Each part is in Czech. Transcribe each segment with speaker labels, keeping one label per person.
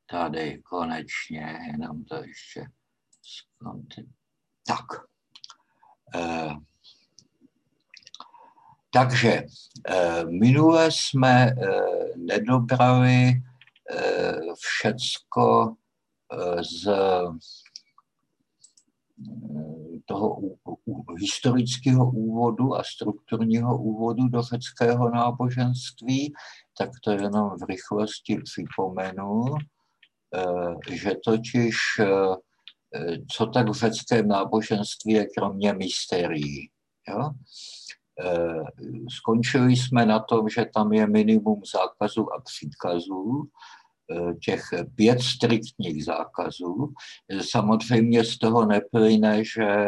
Speaker 1: Tady konečně, jenom to ještě skončit. Tak. Takže minule jsme nedobrali všecko z toho historického úvodu a strukturního úvodu do řeckého náboženství, tak to jenom v rychlosti připomenu, že totiž co tak v řeckém náboženství je kromě mystérií. Jo? Skončili jsme na tom, že tam je minimum zákazů a příkazů, těch 5 striktních zákazů. Samozřejmě z toho neplyne, že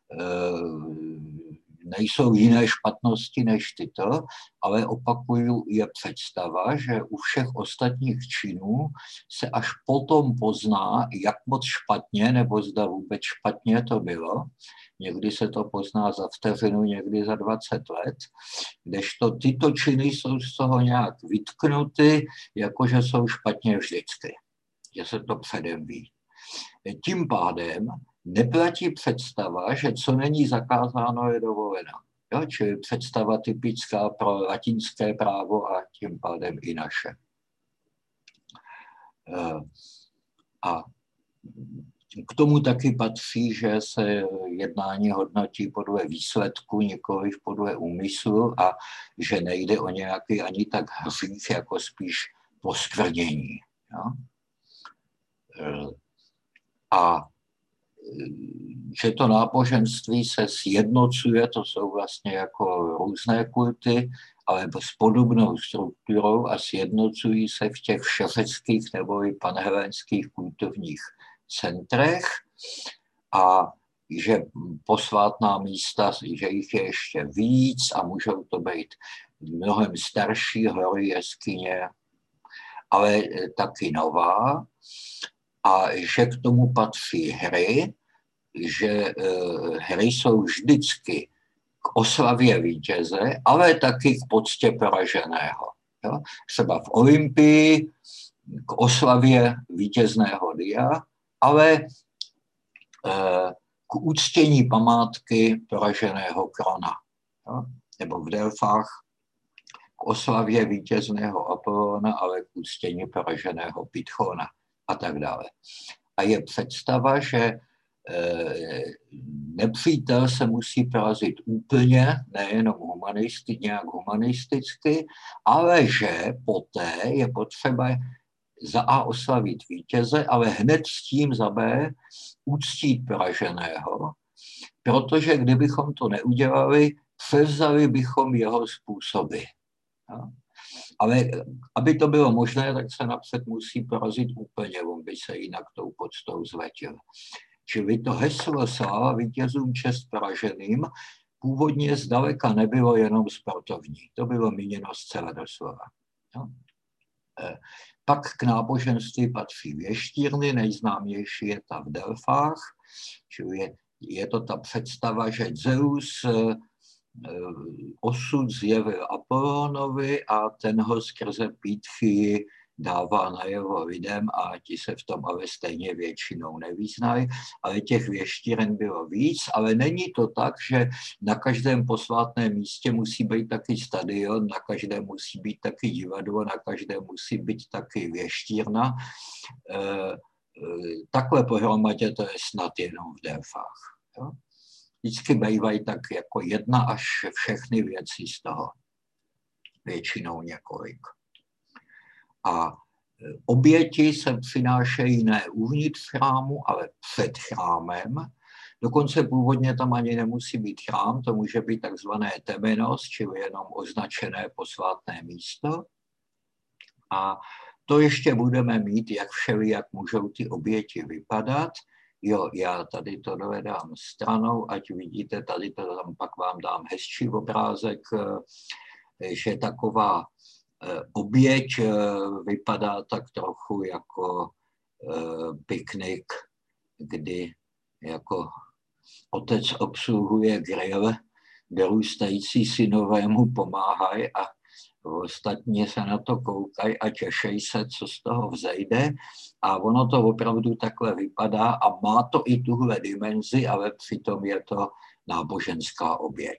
Speaker 1: nejsou jiné špatnosti než tyto, ale opakuju, je představa, že u všech ostatních činů se až potom pozná, jak moc špatně nebo zda vůbec špatně to bylo. Někdy se to pozná za vteřinu, někdy za 20 let, kdežto tyto činy jsou z toho nějak vytknuty, jakože jsou špatně vždycky, že se to předem ví. Tím pádem neplatí představa, že co není zakázáno, je dovoleno. Jo? Čili představa typická pro latinské právo a tím pádem i naše. A k tomu taky patří, že se jednání hodnotí podle výsledku, nikoliv podle úmyslu a že nejde o nějaký ani tak hřích, jako spíš poskvrnění. Jo? A že to náboženství se sjednocuje, to jsou vlastně jako různé kulty, ale s podobnou strukturou a sjednocují se v těch všeřeckých nebo i panhellénských kultovních centrech a že posvátná místa, že jich je ještě víc a můžou to být mnohem starší hory, jeskyně, ale taky nová. A že k tomu patří hry, že hry jsou vždycky k oslavě vítěze, ale taky k poctě poraženého. Jo? Třeba v Olympii k oslavě vítězného dia, ale k uctění památky poraženého Krona. Jo? Nebo v Delfách k oslavě vítězného Apolona, ale k uctění poraženého Pythona a tak dále. A je představa, že nepřítel se vítěz porazit úplně, nejenom nějak humanisticky, ale že poté je potřeba za A oslavit vítěze, ale hned s tím za B uctít poraženého, protože kdybychom to neudělali, převzali bychom jeho způsoby. Ja? Ale aby to bylo možné, tak se napřed musí porazit úplně, on by se jinak tou poctou zletil. Čili to heslo sláva vítězům, čest poraženým původně zdaleka nebylo jenom sportovní. To bylo míněno zcela doslova. No. Pak k náboženství patří věštírny, nejznámější je ta v Delfách, čili je to ta představa, že Zeus osud zjevil Apollonovi a ten ho skrze pýtchy dává najevo lidem a ti se v tom ale stejně většinou nevyznají, ale těch věštíren bylo víc, ale není to tak, že na každém posvátném místě musí být taky stadion, na každém musí být taky divadlo, na každém musí být taky věštírna. Takhle pohromadě to je snad jenom v Delfách. Jo? Vždycky bývají tak jako jedna až všechny věci z toho. Většinou několik. A oběti se přinášejí ne uvnitř chrámu, ale před chrámem. Dokonce původně tam ani nemusí být chrám, to může být takzvané temenos, čili jenom označené posvátné místo. A to ještě budeme mít, jak můžou ty oběti vypadat. Jo, já tady to dovedám stranou, ať vidíte, tady to tam pak vám dám hezčí obrázek, že taková oběť vypadá tak trochu jako piknik, kdy jako otec obsluhuje grill, dorůstající synové mu pomáhají a Ostatní se na to koukají a těšejí se, co z toho vzejde. A ono to opravdu takhle vypadá a má to i tuhle dimenzi, ale přitom je to náboženská oběť.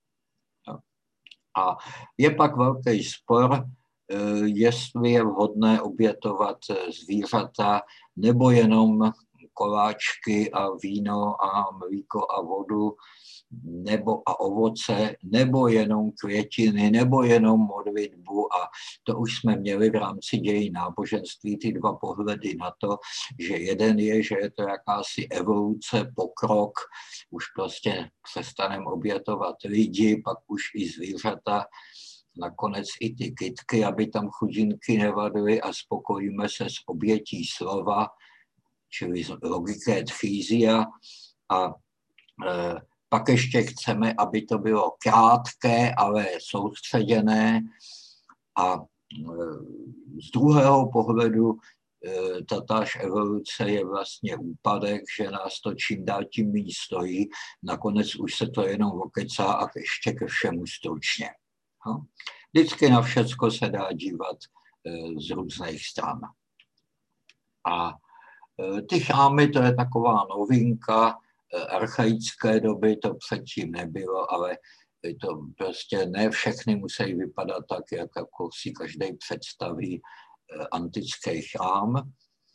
Speaker 1: A je pak velký spor, jestli je vhodné obětovat zvířata nebo jenom koláčky a víno a mlíko a vodu nebo a ovoce, nebo jenom květiny, nebo jenom modlitbu. A to už jsme měli v rámci dějin náboženství ty dva pohledy na to, že jeden je, že je to jakási evoluce, pokrok, už prostě přestaneme obětovat lidi, pak už i zvířata, nakonec i ty kytky, aby tam chudinky nevadly a spokojíme se s obětí slova, čili logiké tchýzia a pak ještě chceme, aby to bylo krátké, ale soustředěné a z druhého pohledu tatáž evoluce je vlastně úpadek, že nás to čím dál tím méně stojí, nakonec už se to jenom okecá a ještě ke všemu stručně. Vždycky na všecko se dá dívat z různých stran. A ty chrámy, to je taková novinka, archaické doby to předtím nebylo, ale to prostě ne všechny musí vypadat tak, jako si každý představí antický chrám.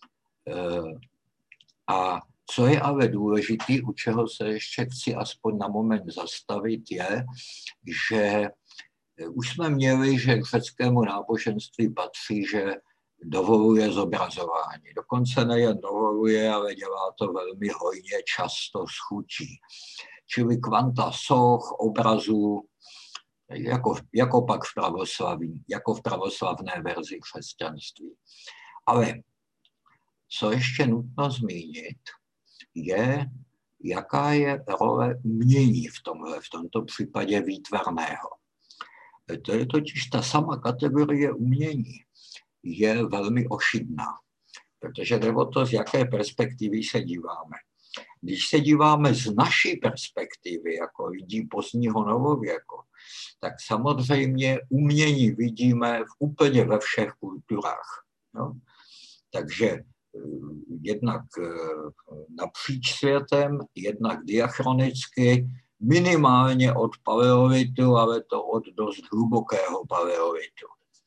Speaker 1: A co je ale důležitý, u čeho se ještě chci aspoň na moment zastavit, je, že už jsme měli, že k řeckému náboženství patří, že dovoluje zobrazování. Dokonce nejen dovoluje, ale dělá to velmi hojně, často s chutí. Čili kvanta soch, obrazů, jako pak v pravoslavné verzi křesťanství. Ale co ještě nutno zmínit, je, jaká je role umění v tomto případě výtvarného. To je totiž ta sama kategorie umění. Je velmi ošidná, protože jde o to, z jaké perspektivy se díváme. Když se díváme z naší perspektivy, jako lidí pozdního novověku, tak samozřejmě umění vidíme úplně ve všech kulturách. No? Takže jednak napříč světem, jednak diachronicky, minimálně od paleolitu, ale to od dost hlubokého paleolitu.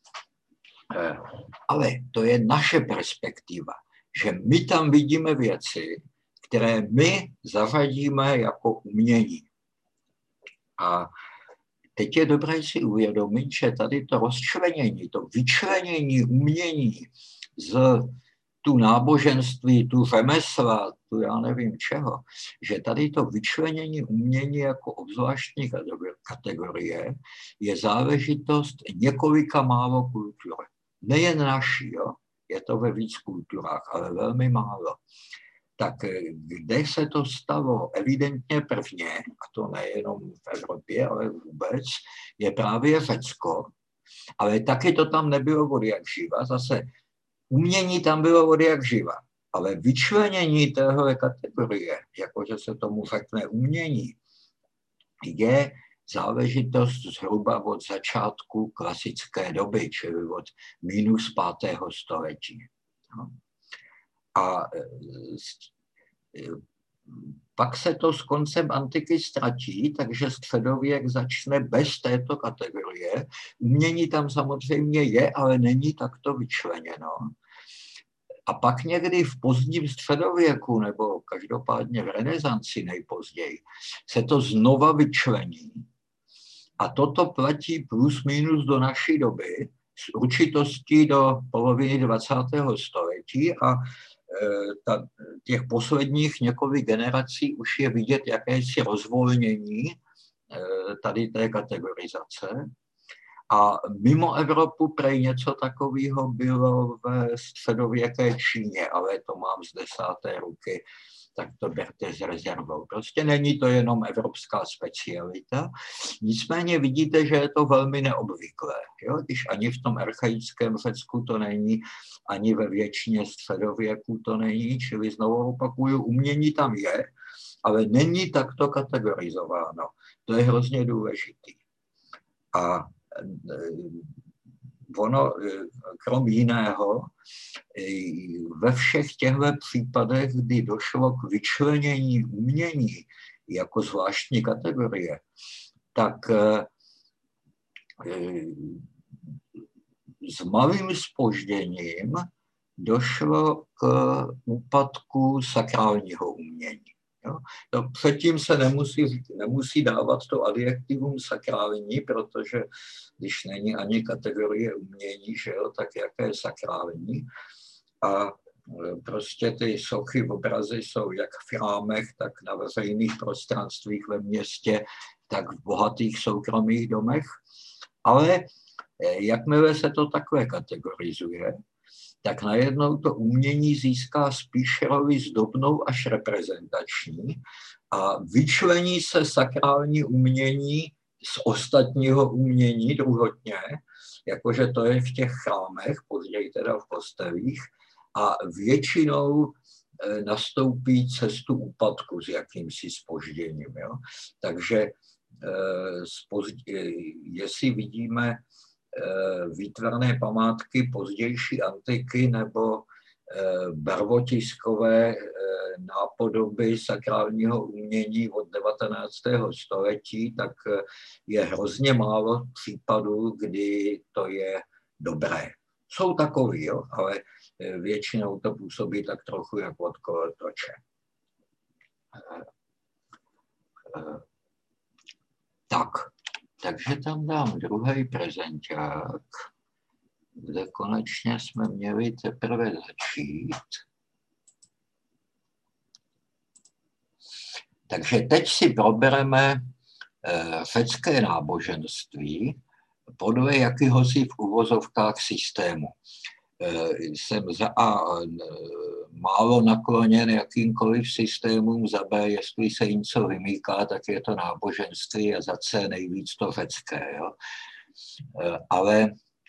Speaker 1: Ale to je naše perspektiva, že my tam vidíme věci, které my zařadíme jako umění. A teď je dobré si uvědomit, že tady to rozčlenění, to vyčlenění umění z tu náboženství, tu řemesla, tu já nevím čeho, že tady to vyčlenění umění jako obzvláštní kategorie je záležitost několika málo kultur. Nejen naší, jo? Je to ve víc kulturách, ale velmi málo. Tak kde se to stalo evidentně prvně, a to nejenom v Evropě, ale vůbec, je právě Řecko, ale taky to tam nebylo od jak živa, zase umění tam bylo od jak živa, ale vyčlenění téhle kategorie, jakože se tomu řekne umění, je záležitost zhruba od začátku klasické doby, čili od minus 5. století. A pak se to s koncem antiky ztratí, takže středověk začne bez této kategorie. Umění tam samozřejmě je, ale není takto vyčleněno. A pak někdy v pozdním středověku, nebo každopádně v renesanci nejpozději, se to znova vyčlení. A toto platí plus minus do naší doby, s určitostí do poloviny 20. století a těch posledních několik generací už je vidět jakési rozvolnění tady té kategorizace. A mimo Evropu prej něco takového bylo ve středověké Číně, ale to mám z 10. ruky, tak to berte s rezervou. Prostě není to jenom evropská specialita, nicméně vidíte, že je to velmi neobvyklé. Jo? Když ani v tom archaickém Řecku to není, ani ve většině středověku to není, čili znovu opakuju, umění tam je, ale není takto kategorizováno. To je hrozně důležitý. A ono, krom jiného, ve všech těchto případech, kdy došlo k vyčlenění umění jako zvláštní kategorie, tak s malým zpožděním došlo k úpadku sakrálního umění. Jo? To předtím se nemusí dávat to adjektivum sakrální, protože když není ani kategorie umění, že jo, tak jaké je sakrální. A prostě ty sochy, obrazy jsou jak v chrámech, tak na veřejných prostranstvích ve městě, tak v bohatých soukromých domech. Ale jakmile se to takhle kategorizuje, tak najednou to umění získá spíš roli zdobnou až reprezentační a vyčlení se sakrální umění z ostatního umění druhotně, jakože to je v těch chrámech, později teda v kostelích, a většinou nastoupí cestu úpadku s jakýmsi zpožděním. Jo? Takže jestli vidíme výtvarné památky pozdější antiky nebo barvotiskové nápodoby sakrálního umění od 19. století, tak je hrozně málo případů, kdy to je dobré. Jsou takový, jo, ale většinou to působí tak trochu jako od kolotoče. Takže tam dám druhý prezenták, kde konečně jsme měli teprve začít. Takže teď si probereme řecké náboženství podle jakéhosi v uvozovkách systému. Jsem za A málo nakloněn jakýmkoliv systémům, za B, jestli se něco vymýká, tak je to náboženství a za C nejvíc to řecké. Jo? Ale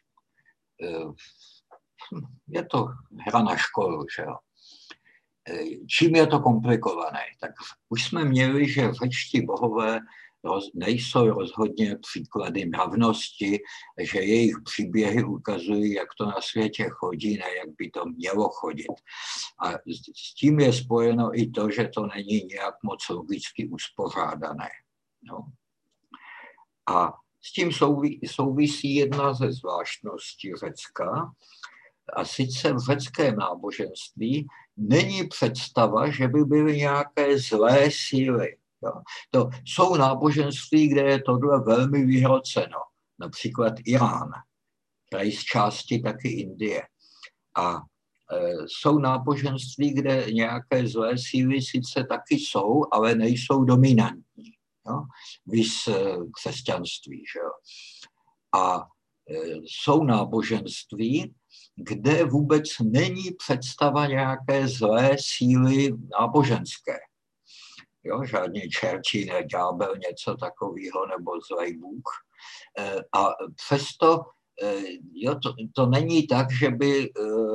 Speaker 1: je to hra na školu, že jo. Čím je to komplikované? Tak už jsme měli, že řečtí bohové nejsou rozhodně příklady mravnosti, že jejich příběhy ukazují, jak to na světě chodí, ne jak by to mělo chodit. A s tím je spojeno i to, že to není nějak moc logicky uspořádané. No. A s tím souvisí jedna ze zvláštností Řecka, a sice v řeckém náboženství není představa, že by byly nějaké zlé síly. Jo. To jsou náboženství, kde je tohle velmi vyhroceno. Například Irán, který z části taky Indie. A jsou náboženství, kde nějaké zlé síly sice taky jsou, ale nejsou dominantní. Jo. Vys křesťanství. Že jo. A jsou náboženství, kde vůbec není představa nějaké zlé síly náboženské. Jo, žádný čerčí, ne ďábel, něco takového, nebo zlej Bůh. A přesto jo, to není tak, že by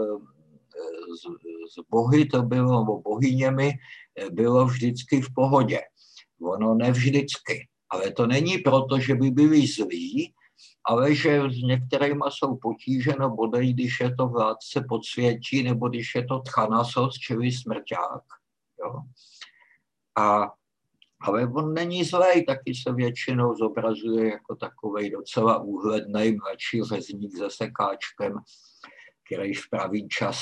Speaker 1: z bohy to bylo, nebo bohyněmi bylo vždycky v pohodě. Ono nevždycky. Ale to není proto, že by byli zlí, ale že s některýma jsou potíže, no bodej, když je to vládce podsvětí, nebo když je to Thanasos, čili smrťák. Jo. Ale on není zlej, taky se většinou zobrazuje jako takovej docela úhlednej mladší řezník se sekáčkem, který v pravý čas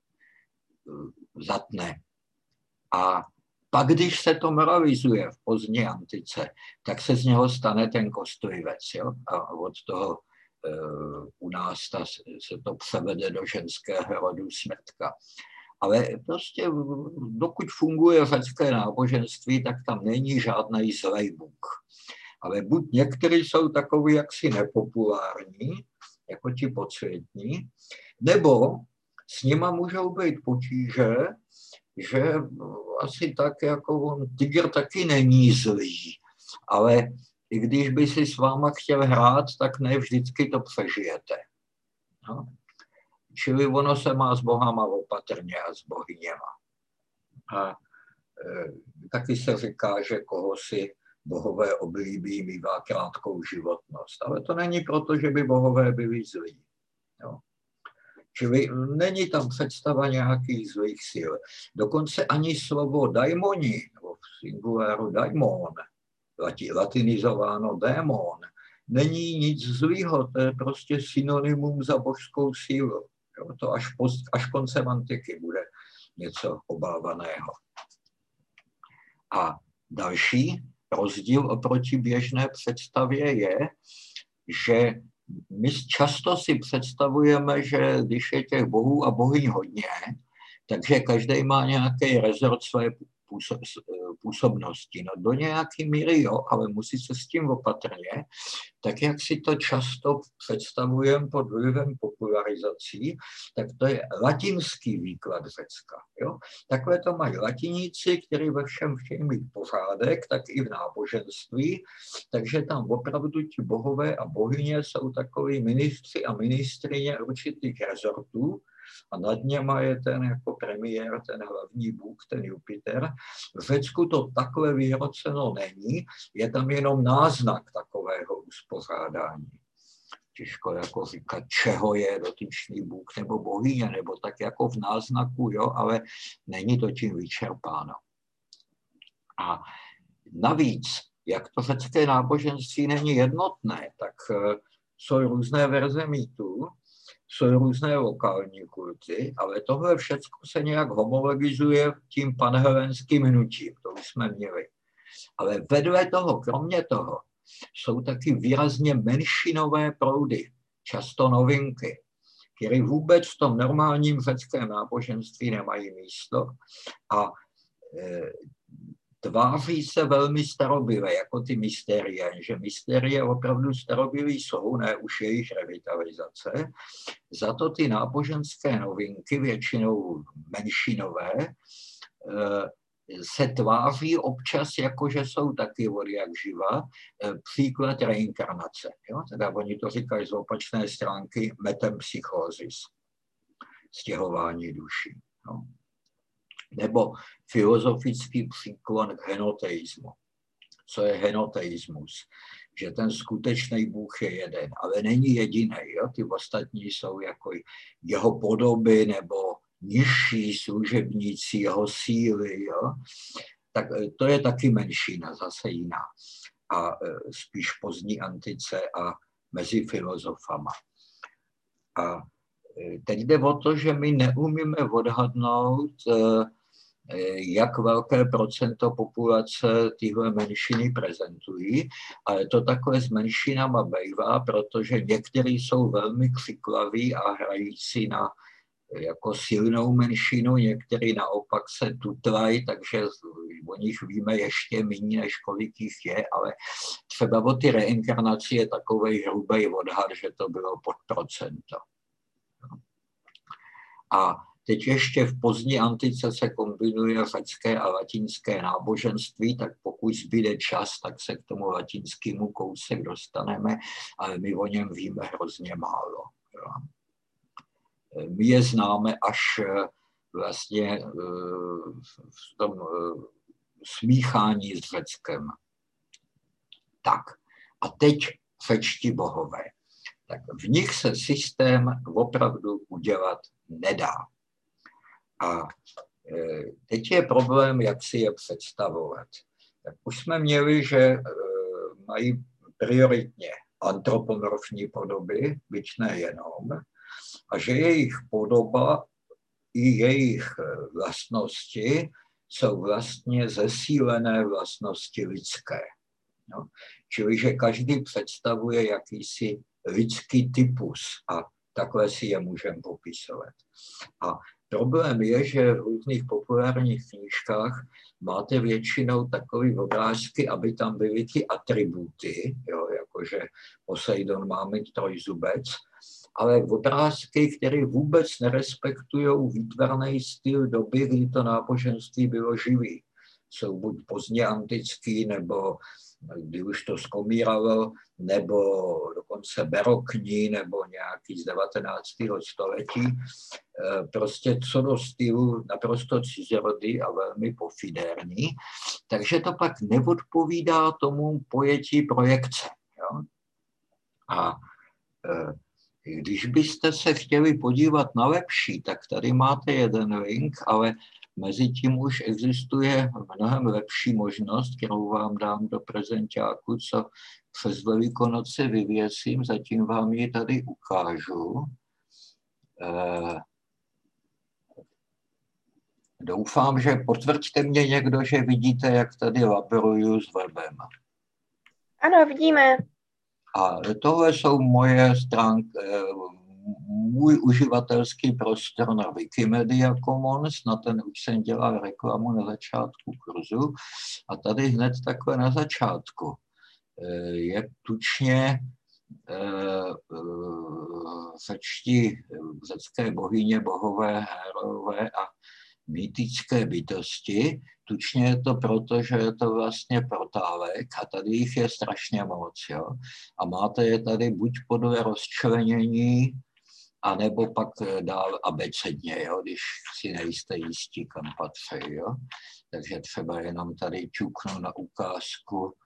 Speaker 1: zatne. A pak, když se to moralizuje v pozdní antice, tak se z něho stane ten kostlivec. Jo? A od toho u nás se to převede do ženského rodu smrtka. Ale prostě dokud funguje řecké náboženství, tak tam není žádný zlej Bůh. Ale buď někteří jsou takový jaksi nepopulární, jako ti podsvětní, nebo s nima můžou být potíže, že asi tak jako on, tygr taky není zlý, ale i když by si s váma chtěl hrát, tak ne vždycky to přežijete. No. Čili ono se má s bohama opatrně a s bohyněma. A taky se říká, že koho si bohové oblíbí, mívá krátkou životnost. Ale to není proto, že by bohové byli zlí. Jo. Čili není tam představa nějakých zlých sil. Dokonce ani slovo daimoni, nebo v singuláru daimon, latinizováno démon, není nic zlýho, to je prostě synonymum za božskou sílu. Jo, to až koncem antiky bude něco obávaného. A další rozdíl oproti běžné představě je, že my často si představujeme, že když je těch bohů a bohyň hodně, takže každý má nějaký rezort své působnosti. No do nějaké míry jo, ale musí se s tím opatrně, tak jak si to často představujeme pod vlivem popularizací, tak to je latinský výklad Řecka. Jo? Takhle to mají latiníci, kteří ve všem chtějí mít pořádek, tak i v náboženství, takže tam opravdu ti bohové a bohyně jsou takový ministři a ministryně určitých rezortů, a nad něma je ten jako premiér, ten hlavní bůh, ten Jupiter. V Řecku to takhle vyhroceno není, je tam jenom náznak takového uspořádání. Těžko jako říkat, čeho je dotyčný bůh nebo bohyně, nebo tak jako v náznaku, jo, ale není to tím vyčerpáno. A navíc, jak to řecké náboženství není jednotné, tak jsou různé verze mýtů, jsou různé lokální kulty, ale tohle všechno se nějak homologizuje tím panhelenským hnutím, to už jsme měli. Ale vedle toho, kromě toho, jsou taky výrazně menšinové proudy, často novinky, které vůbec v tom normálním řeckém náboženství nemají místo a tváří se velmi starobyle, jako ty mystérie, že mystérie opravdu starobylí jsou, ne už jejich revitalizace. Za to ty náboženské novinky, většinou menšinové, se tváří občas jako, že jsou taky od jak živa, příklad reinkarnace. Jo? Teda oni to říkají z opačné stránky metempsychózis, stěhování duší. Jo? Nebo filozofický příklon k henoteismu. Co je henoteismus? Že ten skutečný Bůh je jeden, ale není jediný. Jo? Ty ostatní jsou jako jeho podoby nebo nižší služebníci jeho síly. Jo? Tak to je taky menšina, zase jiná. A spíš pozdní antice a mezi filozofama. A teď jde o to, že my neumíme odhadnout, jak velké procento populace tyhle menšiny prezentují, ale to takhle s menšinama bývá, protože někteří jsou velmi křiklaví a hrající na jako silnou menšinu, někteří naopak se tutlají, takže o nich víme ještě méně, než kolik jich je, ale třeba o ty reinkarnaci je takovej hrubý odhad, že to bylo pod procento. A teď ještě v pozdní antice se kombinuje řecké a latinské náboženství, tak pokud zbyde čas, tak se k tomu latinskému kousek dostaneme, ale my o něm víme hrozně málo. My je známe až vlastně v tom smíchání s Řeckem. Tak, a teď řečtí bohové. Tak v nich se systém opravdu udělat nedá. A teď je problém, jak si je představovat. Tak už jsme měli, že mají prioritně antropomorfní podoby, byť nejenom, a že jejich podoba i jejich vlastnosti jsou vlastně zesílené vlastnosti lidské. No? Čili, že každý představuje jakýsi lidský typus a takhle si je můžeme popisovat. A problém je, že v různých populárních knížkách máte většinou takové obrázky, aby tam byly ty atributy, jo, jakože Poseidon má mít trojzubec, ale obrázky, které vůbec nerespektují výtvarný styl doby, kdy to náboženství bylo živý. Jsou buď pozdně antický, nebo kdy už to skomíralo, nebo dokonce barokní, nebo nějaký z 19. století. Prostě co do stylu naprosto cizorodý a velmi pofidérní. Takže to pak neodpovídá tomu pojetí projekce. Jo? A Když byste se chtěli podívat na lepší, tak tady máte jeden link, ale mezi tím už existuje mnohem lepší možnost, kterou vám dám do prezentáku, co přes Velikonoce vyvěsím, zatím vám ji tady ukážu. Doufám, že potvrďte mě někdo, že vidíte, jak tady laboruju s webem.
Speaker 2: Ano, vidíme.
Speaker 1: A tohle jsou moje stránky, můj uživatelský prostor na Wikimedia Commons, na ten už jsem dělal reklamu na začátku kurzu. A tady hned takhle na začátku je tučně řecké bohyně, bohové, herové a mýtické bytosti. Tučně je to proto, že je to vlastně portálek a tady jich je strašně moc. Jo? A máte je tady buď podle rozčlenění, anebo pak dál abecedně, jo? Když si nejste jistí, kam patří. Jo? Takže třeba jenom tady ťuknu na ukázku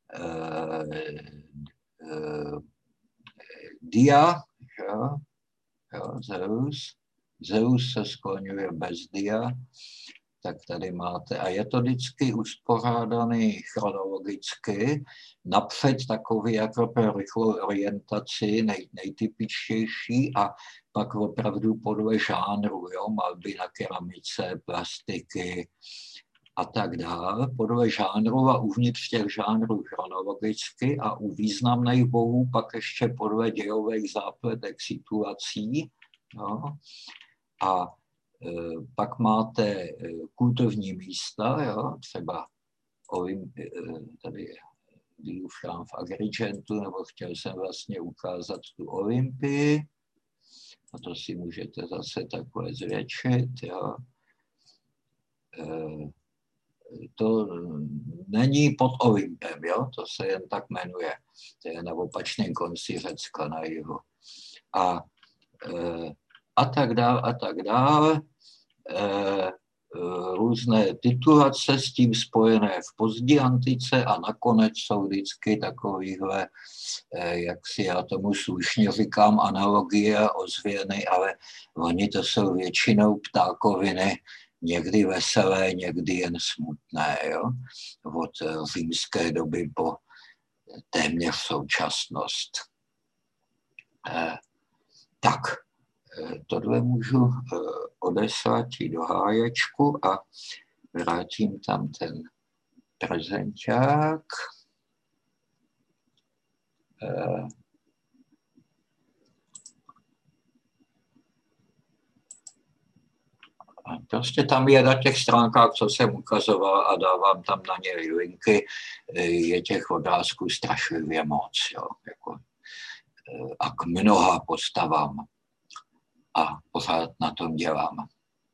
Speaker 1: dia, jo? Jo, Zeus. Zeus se skloňuje bez dia, tak tady máte. A je to vždycky uspořádaný chronologicky, napřed takový jako pro rychlou orientaci, nejtypičtější a pak opravdu podle žánru, jo, malby na keramice, plastiky a tak dále, podle žánru a uvnitř těch žánrů chronologicky a u významných bohů pak ještě podle dějových zápletek situací. Jo. A pak máte kultovní místa, jo, třeba tady doufám v Agrigentu, nebo chtěl jsem vlastně ukázat tu Olympii, a to si můžete zase takhle zvětšit, jo. To není pod Olympem, jo, to se jen tak jmenuje, to je na opačném konci Řecka na jihu. A tak dále. Různé titulace s tím spojené v pozdní antice a nakonec jsou vždycky takovýhle, jak si já tomu slušně říkám, analogie, ozvěny, ale oni to jsou většinou ptákoviny, někdy veselé, někdy jen smutné, jo? Od římské doby po téměř současnost. Tak. Tohle můžu odeslat do háječku a vrátím tam ten prezenták. Prostě tam je na těch stránkách, co jsem ukazoval a dávám tam na ně linky, je těch obrázků strašlivě moc. Jo, jako, a k mnoha postavám. A pořád na tom dělám.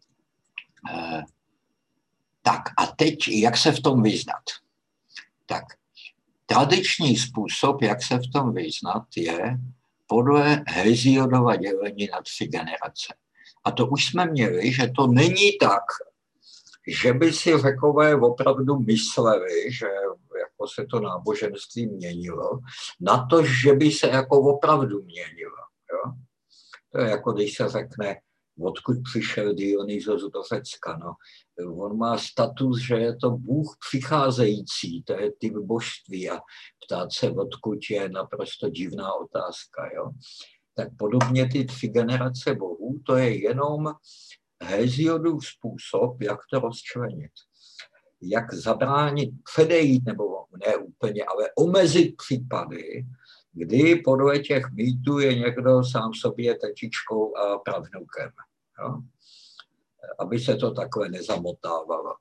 Speaker 1: Tak a teď, jak se v tom vyznat? Tak tradiční způsob, jak se v tom vyznat, je podle Hesiodova dělení na 3 generace. A to už jsme měli, že to není tak, že by si Řekové opravdu mysleli, že jako se to náboženství měnilo, na to, že by se jako opravdu měnilo. Jo? To je jako když se řekne, odkud přišel Dionysos do Řecka. No. On má status, že je to Bůh přicházející, to je typ božství a ptát se, odkud je naprosto divná otázka. Jo. Tak podobně ty 3 generace bohů, to je jenom Hesiodův způsob, jak to rozčlenit. Jak zabránit, předejít, nebo ne úplně, ale omezit případy, kdy podle těch mýtů je někdo sám sobě tetičkou a pravnukem. Jo? Aby se to takhle nezamotávalo.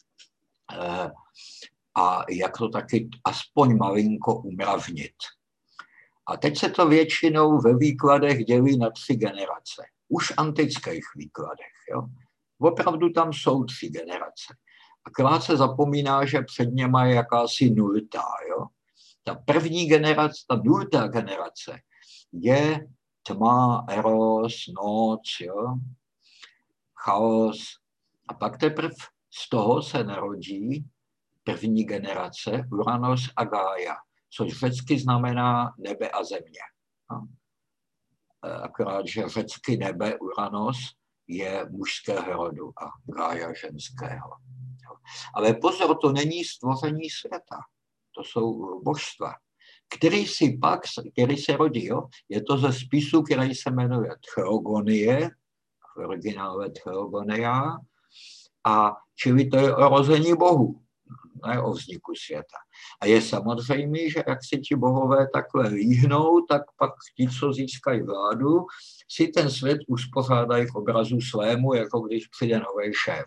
Speaker 1: A jak to taky aspoň malinko umravnit. A teď se to většinou ve výkladech dělí na 3 generace. Už v antických výkladech. Jo? Opravdu tam jsou 3 generace. Akorát se zapomíná, že před něma je jakási nultá. Jo? Ta první generace, ta nultá generace je tma, eros, noc, jo? Chaos. A pak teprve z toho se narodí první generace Uranos a Gaia, což řecky znamená nebe a země. akorát, že řecky nebe Uranos je mužského rodu a Gája ženského. Ale pozor, to není stvoření světa. To jsou božstva, který se rodí. Jo? Je to ze spisu, který se jmenuje Theogonie, v originále Theogonia, a čili to je o rození bohů, ne o vzniku světa. A je samozřejmé, že jak si ti bohové takhle líhnou, tak pak ti, co získají vládu, si ten svět uspořádají v obrazu svému, jako když přijde nový šéf.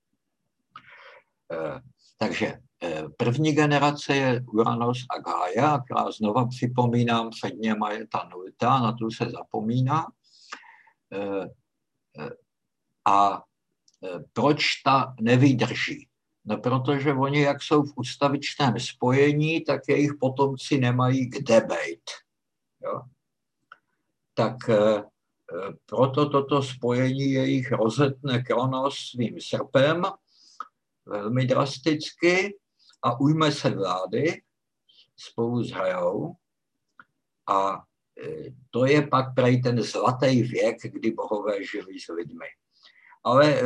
Speaker 1: Takže první generace je Uranos a Gaia, která znova připomínám, před něma je ta nulta, na tu se zapomíná. A proč ta nevydrží? No, protože oni, jak jsou v ustavičném spojení, tak jejich potomci nemají kde bejt. Jo? Tak proto toto spojení jejich rozetne Kronos svým srpem velmi drasticky a ujme se vlády spolu s Heou. A to je pak prej ten zlatý věk, kdy bohové žili s lidmi. Ale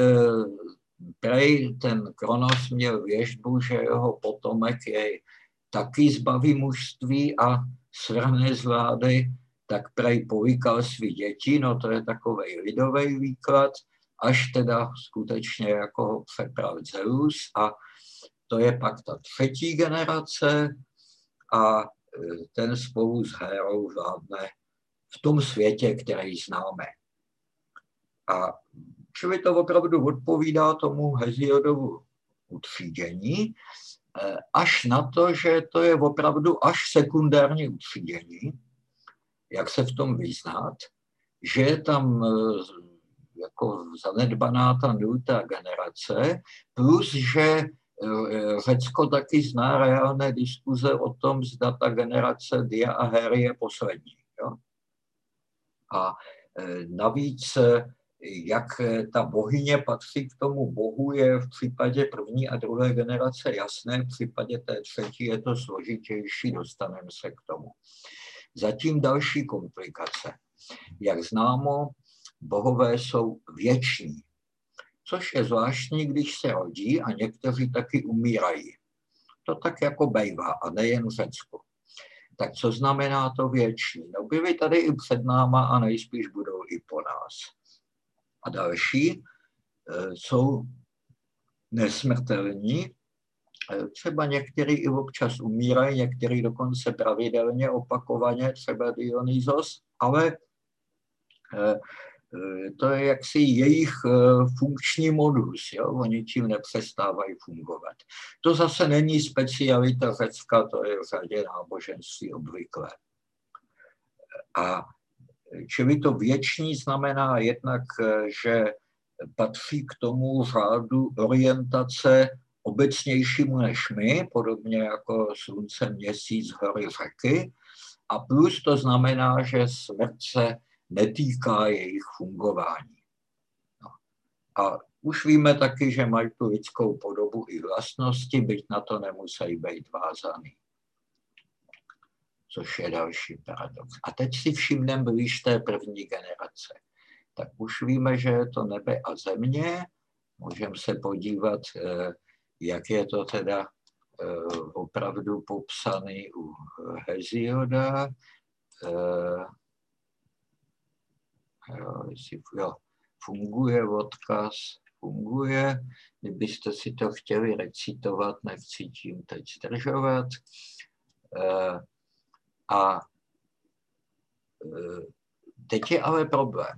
Speaker 1: prej ten Kronos měl věštbu, že jeho potomek jej taky zbaví mužství a svrhne z vlády, tak prej povykal svý děti, no to je takovej lidový výklad, až teda skutečně jako ho přepral Zeus a to je pak ta třetí generace a ten spolu s Hérou vládne v tom světě, který známe. A čili to opravdu odpovídá tomu Heziodovu utřídění, až na to, že to je opravdu až sekundární utřídění, jak se v tom vyznat, že je tam jako zanedbaná ta nultá generace, plus, že Řecko taky zná reálné diskuze o tom, zda ta generace Dia a Héry je poslední. Jo? A navíc, jak ta bohyně patří k tomu bohu, je v případě první a druhé generace jasné, v případě té třetí je to složitější, dostaneme se k tomu. Zatím další komplikace. Jak známo, bohové jsou věční, což je zvláštní, když se rodí a někteří taky umírají. To tak jako bejvá a nejen v Řecku. Tak co znamená to věční? No byli tady i před náma a nejspíš budou i po nás. A další jsou nesmrtelní. Třeba někteří i občas umírají, někteří dokonce pravidelně, opakovaně, třeba Dionysos, ale to je jaksi jejich funkční modus, jo? Oni tím nepřestávají fungovat. To zase není specialita Řecka, to je v řadě náboženství obvyklé. A čili to věční znamená jednak, že patří k tomu řádu orientace obecnějšímu než my, podobně jako slunce, měsíc, hory, řeky, a plus to znamená, že smrt se netýká jejich fungování. No. A už víme taky, že mají tu lidskou podobu i vlastnosti, byť na to nemusí být vázaný. Což je další paradox. A teď si všimneme blíž té první generace. Tak už víme, že je to nebe a země. Můžeme se podívat, jak je to teda opravdu popsaný u Hezioda. Jo, funguje odkaz, funguje. Kdybyste si to chtěli recitovat, nechci tím teď zdržovat. A teď je ale problém.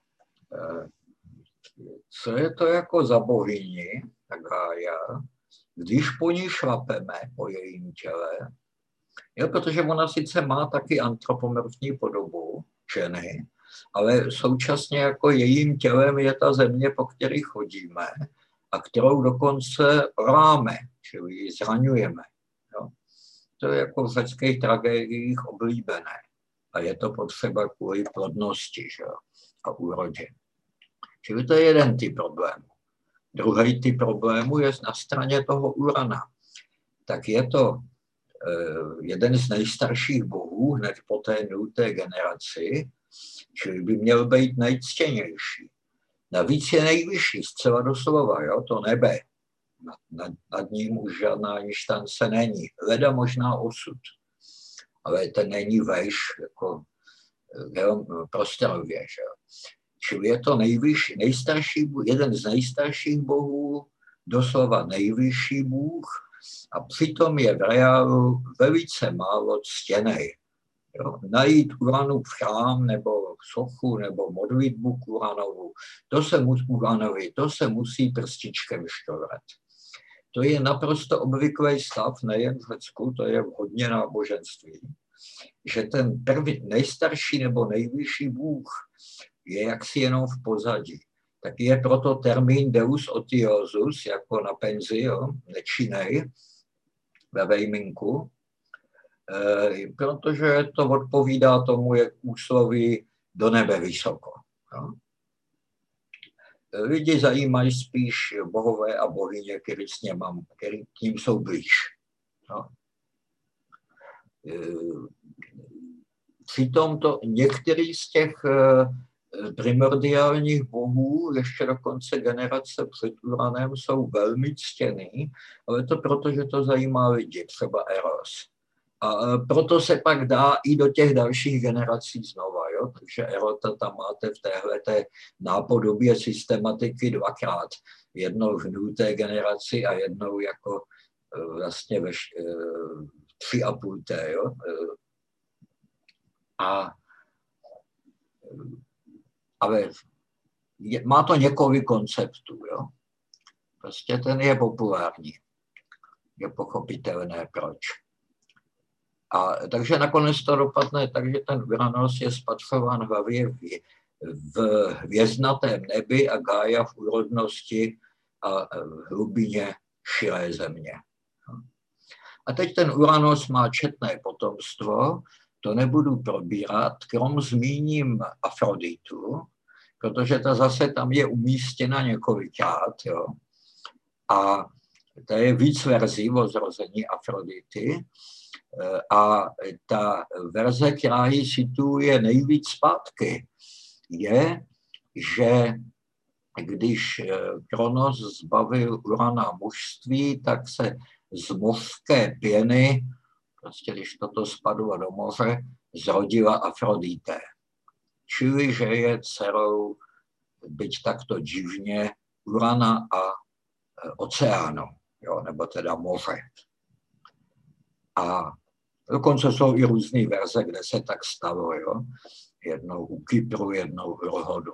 Speaker 1: Co je to jako za bohyni, ta Gaia, když po ní šlapeme, po jejím těle, jo, protože ona sice má taky antropomorfní podobu ženy, ale současně jako jejím tělem je ta země, po které chodíme a kterou dokonce ráme, čili ji zraňujeme. Jo. To je jako v řeckých tragédiích oblíbené a je to potřeba kvůli plodnosti, že? A úrodě. Čili to je jeden typ problému. Druhý typ problému je na straně toho Urana. Tak je to jeden z nejstarších bohů, hned po té 0. generaci, Čili by měl být nejctěnější. Navíc je nejvyšší, zcela doslova, jo, to nebe. Nad ním už žádná instance není. Leda možná osud, ale ten není vejš, jako prostorově, že jo. Čili je to nejvyšší, jeden z nejstarších bohů, doslova nejvyšší Bůh, a přitom je v reálu velice málo ctěnej. Jo? Najít Uranův chrám nebo sochu nebo modlitbu k Uranovu, to se musí prstičkem štovat. To je naprosto obvyklý stav, nejen v Řecku, to je v hodně náboženství, že ten nejstarší nebo nejvyšší Bůh je jaksi jenom v pozadí. Tak je proto termín Deus otiosus, jako na penzi, jo, nečinej, ve vejminku, protože to odpovídá tomu, jak úsloví do nebe vysoko. Jo. Lidi zajímají spíš bohové a bohyně, který k ním jsou blíž. Jo. Přitom to některý z těch primordiálních bohů, ještě dokonce generace před Uranem, jsou velmi ctěný, ale to proto, že to zajímá lidi, třeba Eros. A proto se pak dá i do těch dalších generací znova, jo? Takže Erota tam máte v téhleté nápodobě systematiky dvakrát. Jednou v 0. generaci a jednou jako vlastně ve 3,5. Jo? Ale má to několik konceptů. Jo? Prostě ten je populární. Je pochopitelné, proč. A takže nakonec to dopadne tak, že ten Uranos je spatřován hlavně v hvězdnatém nebi a Gaia v úrodnosti a v hlubině širé země. A teď ten Uranos má četné potomstvo, to nebudu probírat, krom zmíním Afroditu, protože ta zase tam je umístěna několikrát. Jo. A to je víc verzí o zrození Afrodity. A ta verze, která ji situuje nejvíc zpátky, je, že když Kronos zbavil Urana mužství, tak se z mořské pěny, prostě když toto spadlo do moře, zrodila Afrodité. Čili, že je dcerou, byť takto divně, Urana a oceánu, jo, nebo teda moře. A dokonce jsou i různé verze, kde se tak stalo, jo. Jednou u Kypru, jednou u Rhodu.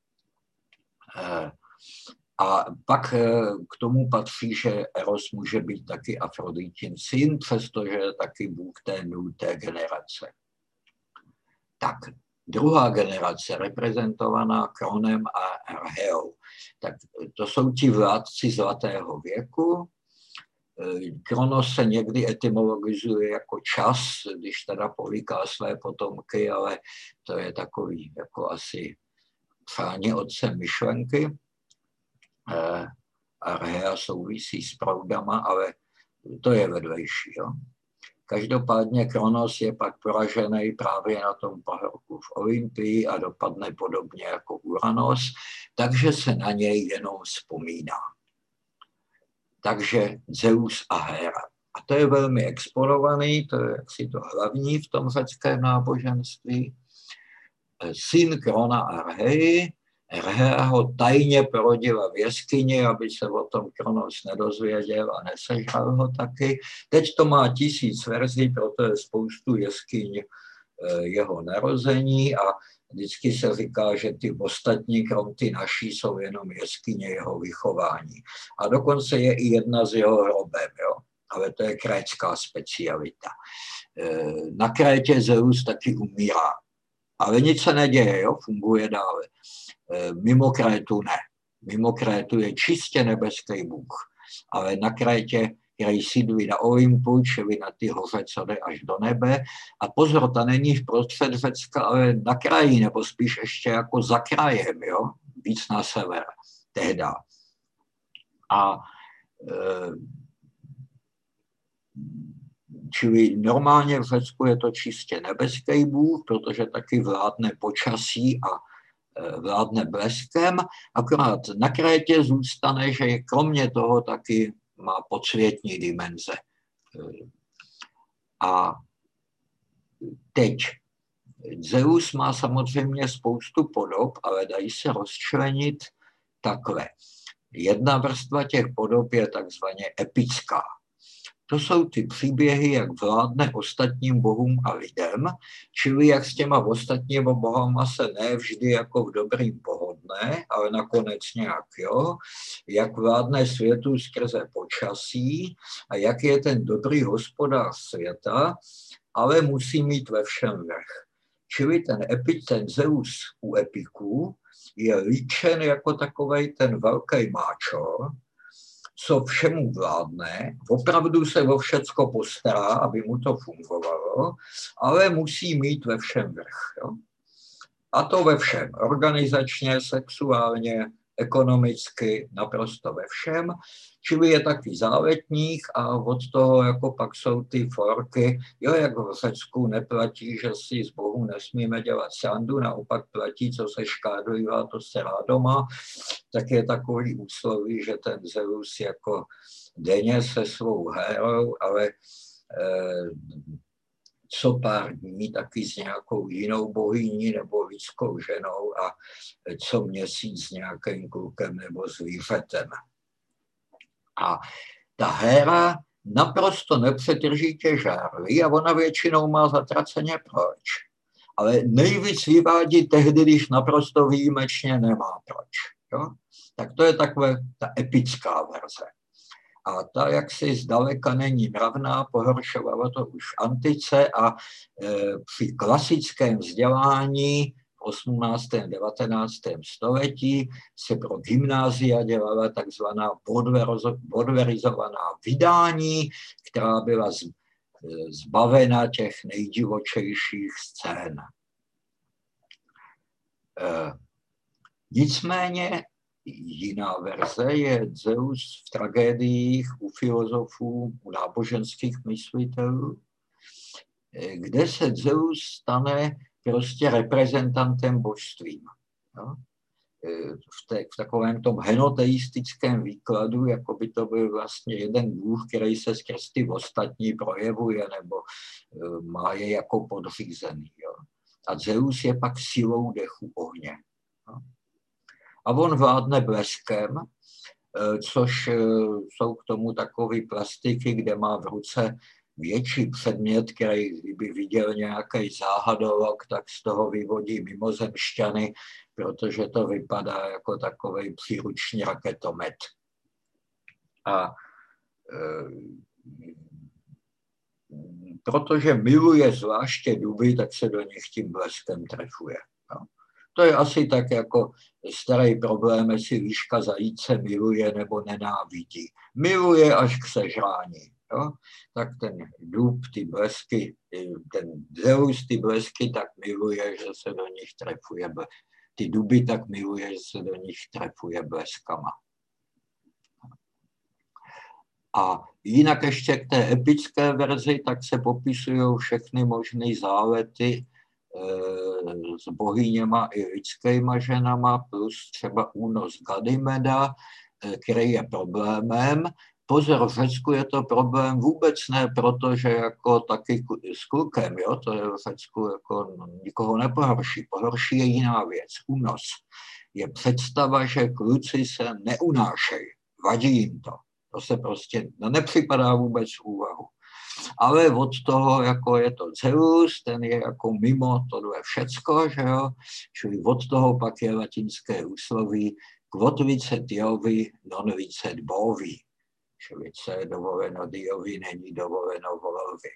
Speaker 1: A pak k tomu patří, že Eros může být taky Afroditin syn, přestože je taky Bůh té 0. generace. Tak, druhá generace, reprezentovaná Kronem a Archeou. Tak to jsou ti vládci zlatého věku. Kronos se někdy etymologizuje jako čas, když teda povíká své potomky, ale to je takový jako asi přání otce myšlenky. Archea souvisí s proudama, ale to je vedlejší. Jo. Každopádně Kronos je pak poražený právě na tom pahorku v Olympii a dopadne podobně jako Uranos, takže se na něj jenom vzpomíná. Takže Zeus a Hera. A to je velmi exponovaný, to je jaksi to hlavní v tom řeckém náboženství. Syn Krona Archei, Hera ho tajně porodila v jeskyni, aby se o tom Kronos nedozvěděl a nesežral ho taky. Teď to má 1000 verzí, proto je spoustu jeskyň jeho narození a vždycky se říká, že ty ostatní, krom ty naší, jsou jenom jeskyně jeho vychování. A dokonce je i jedna z jeho hrobem, jo? Ale to je krétská specialita. Na Krétě Zeus taky umírá, ale nic se neděje, jo? Funguje dále. Mimo Krétu ne. Mimo Krétu je čistě nebeský Bůh, ale na Krétě, který sídlí na Olympu, čili na ty hoře, co jde až do nebe. A pozor, ta není v prostřed Řecka, ale na kraji, nebo spíš ještě jako za krajem, jo? Víc na sever, tehda. A čili normálně v Řecku je to čistě nebeský bůh, protože taky vládne počasí a vládne bleskem, akorát na Krétě zůstane, že kromě toho taky má podsvětní dimenze. A teď Zeus má samozřejmě spoustu podob, ale dají se rozčlenit takhle. Jedna vrstva těch podob je takzvaně epická. To jsou ty příběhy, jak vládne ostatním bohům a lidem, čili jak s těma ostatními bohama se ne vždy jako v dobrým pohodne, ale nakonec nějak, jo, jak vládne světu skrze počasí a jak je ten dobrý hospodář světa, ale musí mít ve všem vrch. Čili ten Zeus u epiků je líčen jako takovej ten velký máčo, co všemu vládne, opravdu se o všecko postará, aby mu to fungovalo, ale musí mít ve všem vrch. Jo? A to ve všem. Organizačně, sexuálně, ekonomicky, naprosto ve všem. Čili je taky záletník a od toho jako pak jsou ty forky. Jo, jak v Řecku neplatí, že si z bohu nesmíme dělat srandu, naopak platí, co se škáduje, to se rádoma, tak je takový úsloví, že ten Zeus jako denně se svou hérou, ale co pár dní taky s nějakou jinou bohyní nebo lidskou ženou a co měsíc s nějakým klukem nebo zvířetem. A ta Héra naprosto nepřetržitě žárlí a ona většinou má zatraceně proč. Ale nejvíc vyvádí tehdy, když naprosto výjimečně nemá proč. Jo? Tak to je takové ta epická verze. A ta jaksi zdaleka není mravná, pohoršovala to už v antice a při klasickém vzdělání v 18. 19. století se pro gymnázia dělala takzvaná bodverizovaná vydání, která byla zbavena těch nejdivočejších scén. Nicméně jiná verze je Zeus v tragédiích u filozofů, u náboženských myslitelů, kde se Zeus stane prostě reprezentantem božstvím. No? V takovém tom henoteistickém výkladu, jako by to byl vlastně jeden bůh, který se skrz ty ostatní projevuje nebo má je jako podřízený. Jo? A Zeus je pak silou dechu ohně. No? A on vládne bleskem, což jsou k tomu takové plastiky, kde má v ruce větší předmět, který kdyby viděl nějaký záhadolog, tak z toho vyvodí mimozemšťany, protože to vypadá jako takovej příruční raketomet. A protože miluje zvláště duby, tak se do nich tím bleskem trefuje. No. To je asi tak jako starý problém, jestli líška zajíce miluje nebo nenávidí. Miluje až k sežrání. Jo? Tak ten dub, ty blesky, ten Zeus, ty blesky tak miluje, že se do nich trefuje, ty duby tak miluje, že se do nich trefuje bleskama. A jinak ještě k té epické verzi, tak se popisují všechny možné zálety s bohyněma i lidskýma ženama, plus třeba únos Ganymeda, který je problémem. Pozor, v Řecku je to problém vůbec ne, protože jako taky s klukem, jo, to je v Řecku jako nikoho nepohorší. Pohorší je jiná věc, únos. Je představa, že kluci se neunášejí, vadí jim to. To se prostě nepřipadá vůbec v úvahu. Ale od toho, jako je to Zeus, ten je jako mimo tohle všecko, že jo? Čili od toho pak je latinské úsloví quod vicet Diovi, non vicet bovi. Čili co je dovoleno Diovi, není dovoleno volovi.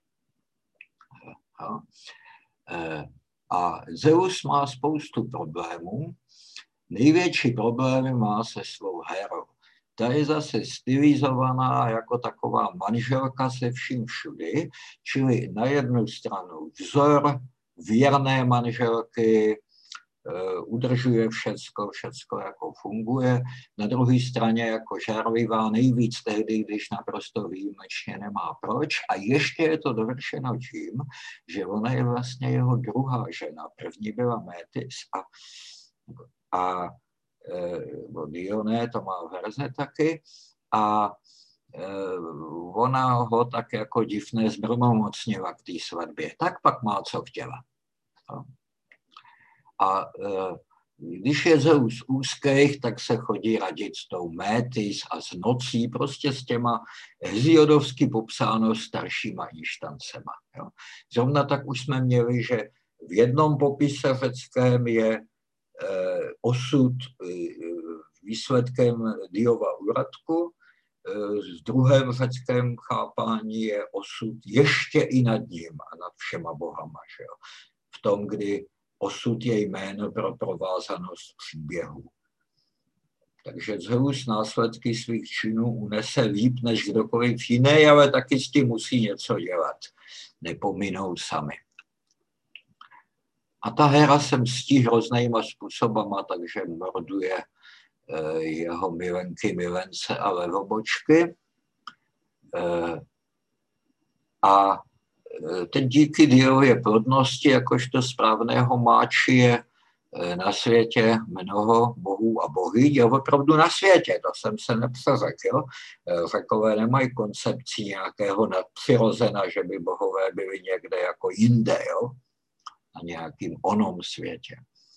Speaker 1: A Zeus má spoustu problémů. Největší problémy má se svou Hérou. Ta je zase stylizovaná jako taková manželka se vším všudy, čili na jednu stranu vzor věrné manželky, udržuje všecko jako funguje. Na druhé straně jako žárlivá nejvíc tehdy, když naprosto výjimečně nemá proč. A ještě je to dovršeno tím, že ona je vlastně jeho druhá žena. První byla Métis a Dioné, to má verze taky. A ona ho tak jako divné zbromomocnila k té svatbě. Tak pak má, co chtěla. No. A když je Zeus úzkých, tak se chodí radit s tou Métis a s Nocí, prostě s těma hesiodovsky popsáno staršíma inštancema. Jo. Zrovna tak už jsme měli, že v jednom popise řeckém je osud výsledkem Diova úradku, v druhém řeckém chápání je osud ještě i nad ním a nad všema bohama. Že jo. V tom, kdy osud je jméno pro provázanost příběhu. Takže Zeus následky svých činů unese líp než kdokoliv jiný, ale taky s tím musí něco dělat. Nepominout sami. A ta Hera se mstí hroznýma způsobama, takže morduje jeho milenky, milence a levobočky. A teď díky Diově plodnosti, jakožto správného máči, je na světě mnoho bohů a bohyň. Je opravdu na světě, to jsem se nepřeřekl. Řekové nemají koncepci nějakého nadpřirozena, že by bohové byli někde jako jinde, jo? Na nějakým onom světě.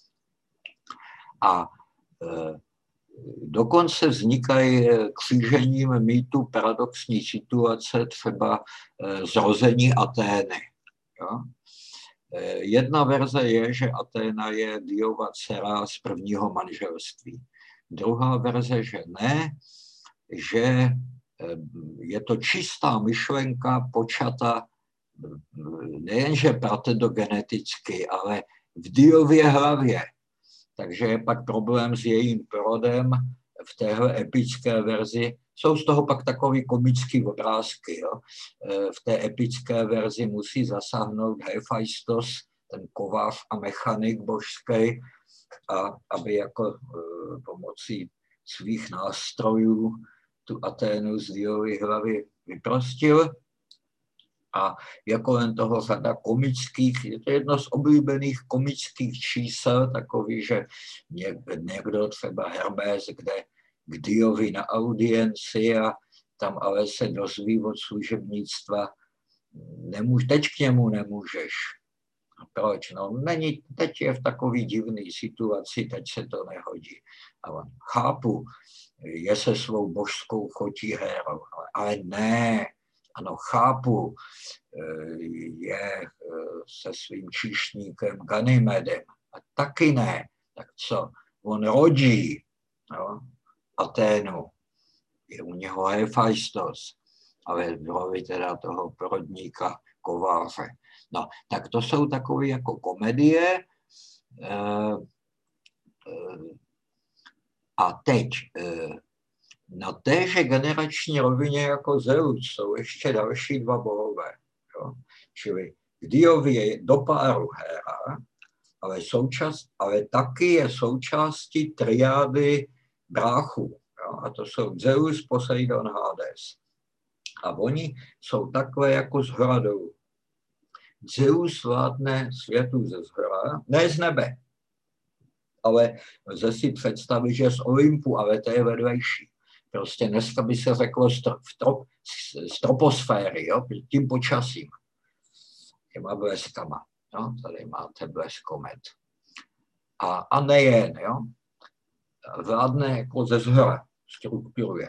Speaker 1: A dokonce vznikají křížením mýtu paradoxní situace, třeba zrození Atény. Jo? Jedna verze je, že Aténa je Diova dcera z prvního manželství. Druhá verze, že ne, že je to čistá myšlenka počata nejenže pratedogeneticky, ale v Diově hlavě. Takže je pak problém s jejím porodem v téhle epické verzi. Jsou z toho pak takový komický obrázky. Jo. V té epické verzi musí zasáhnout Hephaistos, ten kovář a mechanik božský, a aby jako pomocí svých nástrojů tu Aténu z Diovy hlavy vyprostil. A je kolem toho řada komických, je to jedno z oblíbených komických čísel, takový, že někdo, třeba Hermes, kde k Diovi na audienci a tam ale se dozví od služebnictva, teď k němu nemůžeš. A proč? No, teď je v takový divný situaci, teď se to nehodí. Ale chápu, je se svou božskou chotí Hérou, ale ne. Ano, chápu, je se svým číšníkem Ganymedem. A taky ne. Tak co? On rodí, no, Aténu. Je u něho Hephaistos, ale v roli teda toho porodníka kováře. No, tak to jsou takové jako komedie. A teď na téže generační rovině jako Zeus jsou ještě další dva bohové. Jo? Čili k Diovi je do páru Héra, ale taky je součástí triády bráchů. Jo? A to jsou Zeus, Poseidon, Hades. A oni jsou takové jako z hradou. Zeus vládne světu ze zhora, ne z nebe, ale lze si představit, že z Olympu, ale to je vedlejší. Prostě dneska by se řeklo z troposféry, jo? Tím počasím, těma bleskama. Jo? Tady máte bleskomet. A nejen, jo? Vládne jako ze zhora, strukturuje.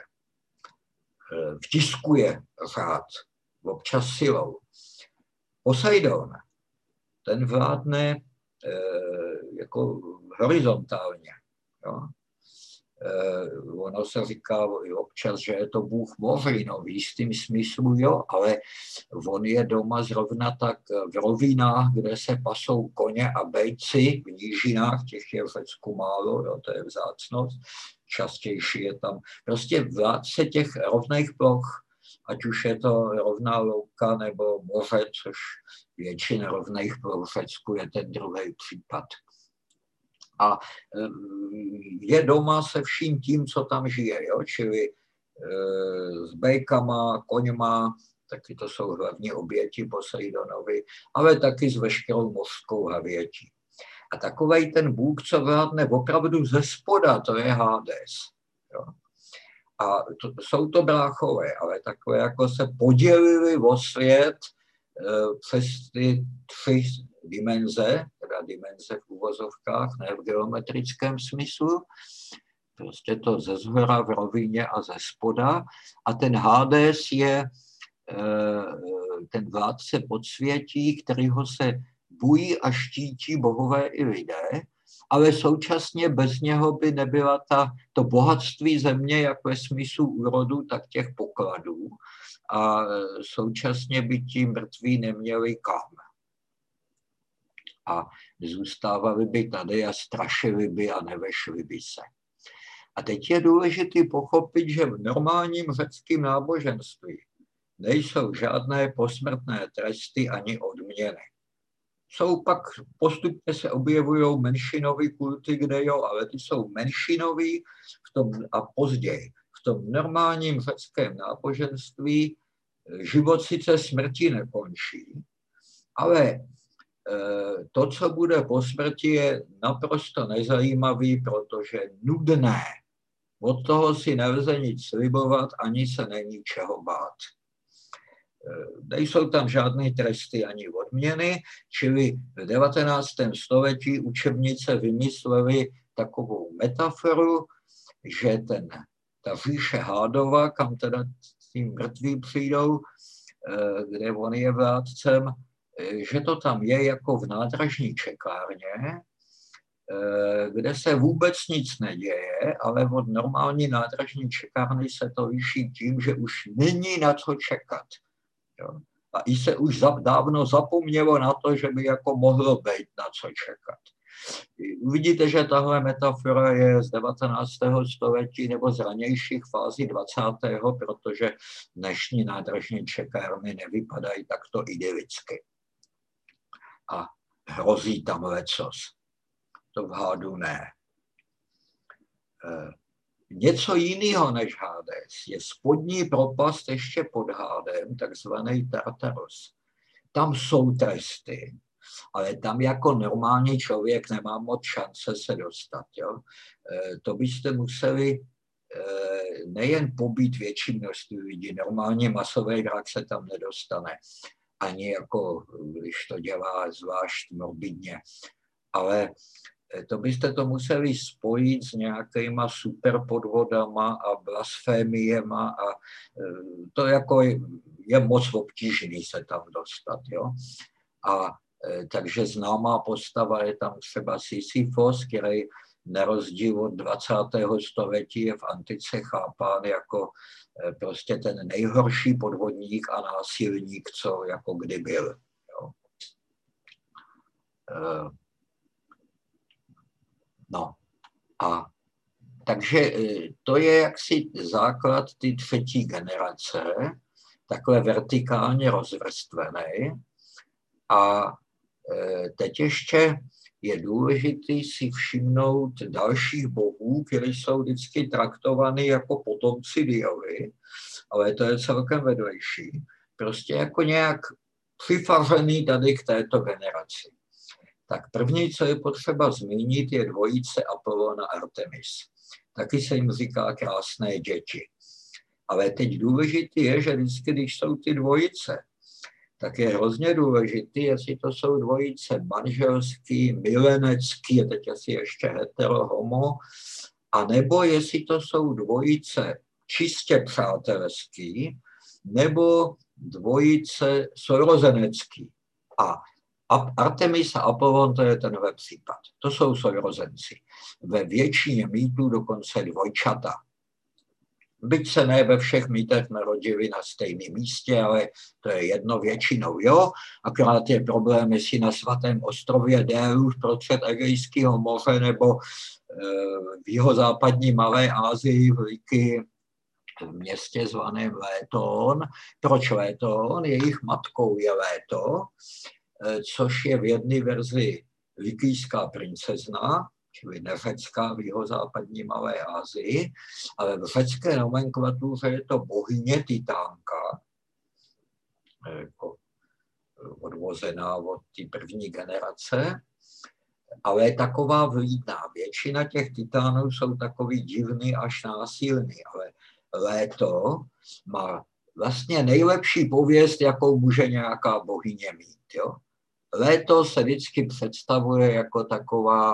Speaker 1: Vtiskuje řád, občas silou. Poseidon, ten vládne jako horizontálně. Jo? Ono se říká občas, že je to bůh moří, no v jistým smyslu, jo, ale on je doma zrovna tak v rovinách, kde se pasou koně a bejci, v nížinách, těch je v Řecku málo, jo, to je vzácnost, častější je tam. Prostě vládce těch rovných ploch, ať už je to rovná louka nebo moře, což většina rovných ploch v Řecku je ten druhý případ. a je doma se vším tím, co tam žije, jo? Čili s bejkama, koňma, taky to jsou hlavní oběti Poseidonovi, ale taky s veškerou mořskou havětí. A takovej ten Bůh, co vládne opravdu ze spoda, to je Hades. Jo? A jsou to bráchové, ale takové jako se podělili o svět přes ty 3 dimenze, teda dimenze v uvozovkách, ne v geometrickém smyslu, prostě to ze zhora v rovině a ze spoda. A ten Hades je ten vládce podsvětí, kterýho se bojí a štítí bohové i lidé, ale současně bez něho by nebyla to bohatství země, jak ve smyslu úrodu, tak těch pokladů. A současně by ti mrtví neměli kam. A zůstávali by tady a strašili by a nevešli by se. A teď je důležité pochopit, že v normálním řeckém náboženství nejsou žádné posmrtné tresty ani odměny. Jsou pak, postupně se objevují menšinový kulty, kde jo, ale ty jsou menšinový a později. V tom normálním řeckém náboženství život sice smrti nekončí, ale to, co bude po smrti, je naprosto nezajímavý, protože nudné. Od toho si nelze nic slibovat, ani se není čeho bát. Nejsou tam žádné tresty ani odměny, čili v 19. století učebnice vymysleli takovou metaforu, že ta říše Hádova, kam teda tí mrtví přijdou, kde on je vládcem, že to tam je jako v nádražní čekárně, kde se vůbec nic neděje, ale od normální nádražní čekárny se to liší tím, že už není na co čekat. Jo? A i se už dávno zapomnělo na to, že by jako mohlo být na co čekat. Uvidíte, že tahle metafora je z 19. století nebo z ranějších fází 20. protože dnešní nádražní čekárny nevypadají takto idylicky. A hrozí tam lecos. To v Hádu ne. Něco jiného než Hades je spodní propast ještě pod Hádem, takzvaný Tartarus. Tam jsou tresty, ale tam jako normální člověk nemá moc šance se dostat. Jo? To byste museli nejen pobít větší množství lidí, normálně masový drak se tam nedostane, ani jako když to dělá zvlášť morbidně, ale to byste to museli spojit s nějakýma superpodvodama a blasfémiema a to jako je moc obtížný se tam dostat. Jo? A takže známá postava je tam třeba Sisyfos, který na rozdíl od 20. století je v antice chápán jako prostě ten nejhorší podvodník a násilník, co jako kdy byl. Jo? No a takže to je jaksi základ ty 3. generace, takhle vertikálně rozvrstvený. A teď ještě je důležité si všimnout dalších bohů, které jsou vždycky traktovány jako potomci Diovy, ale to je celkem vedlejší. Prostě jako nějak přifařený tady k této generaci. Tak první, co je potřeba zmínit, je dvojice Apollon a Artemis. Taky se jim říká krásné děti. Ale teď důležité je, že vždycky, když jsou ty dvojice, tak je hrozně důležitý, jestli to jsou dvojice manželský, milenecký, a teď asi ještě hetero, homo, anebo jestli to jsou dvojice čistě přátelský, nebo dvojice sourozenecký. A Artemis a Apollon, to je tenhle případ. To jsou sourozenci. Ve většině mýtů dokonce dvojčata. Byť se ne ve všech mýtech narodili na stejném místě, ale to je jedno většinou, jo. Akorát je problém, jestli na svatém ostrově Déus prostřed Egejského moře nebo v jihozápadní Malé Asii v Liky v městě zvaném Léton. Proč Léton? Jejich matkou je Léto, což je v jedné verzi likijská princezna čili neřecká v jihozápadní Malé Asii, ale v řecké nomenklatuře je to bohyně Titánka, jako odvozená od té první generace, ale je taková vlídná. Většina těch titánů jsou takový divný až násilný, ale Léto má vlastně nejlepší pověst, jakou může nějaká bohyně mít. Jo? Léto se vždycky představuje jako taková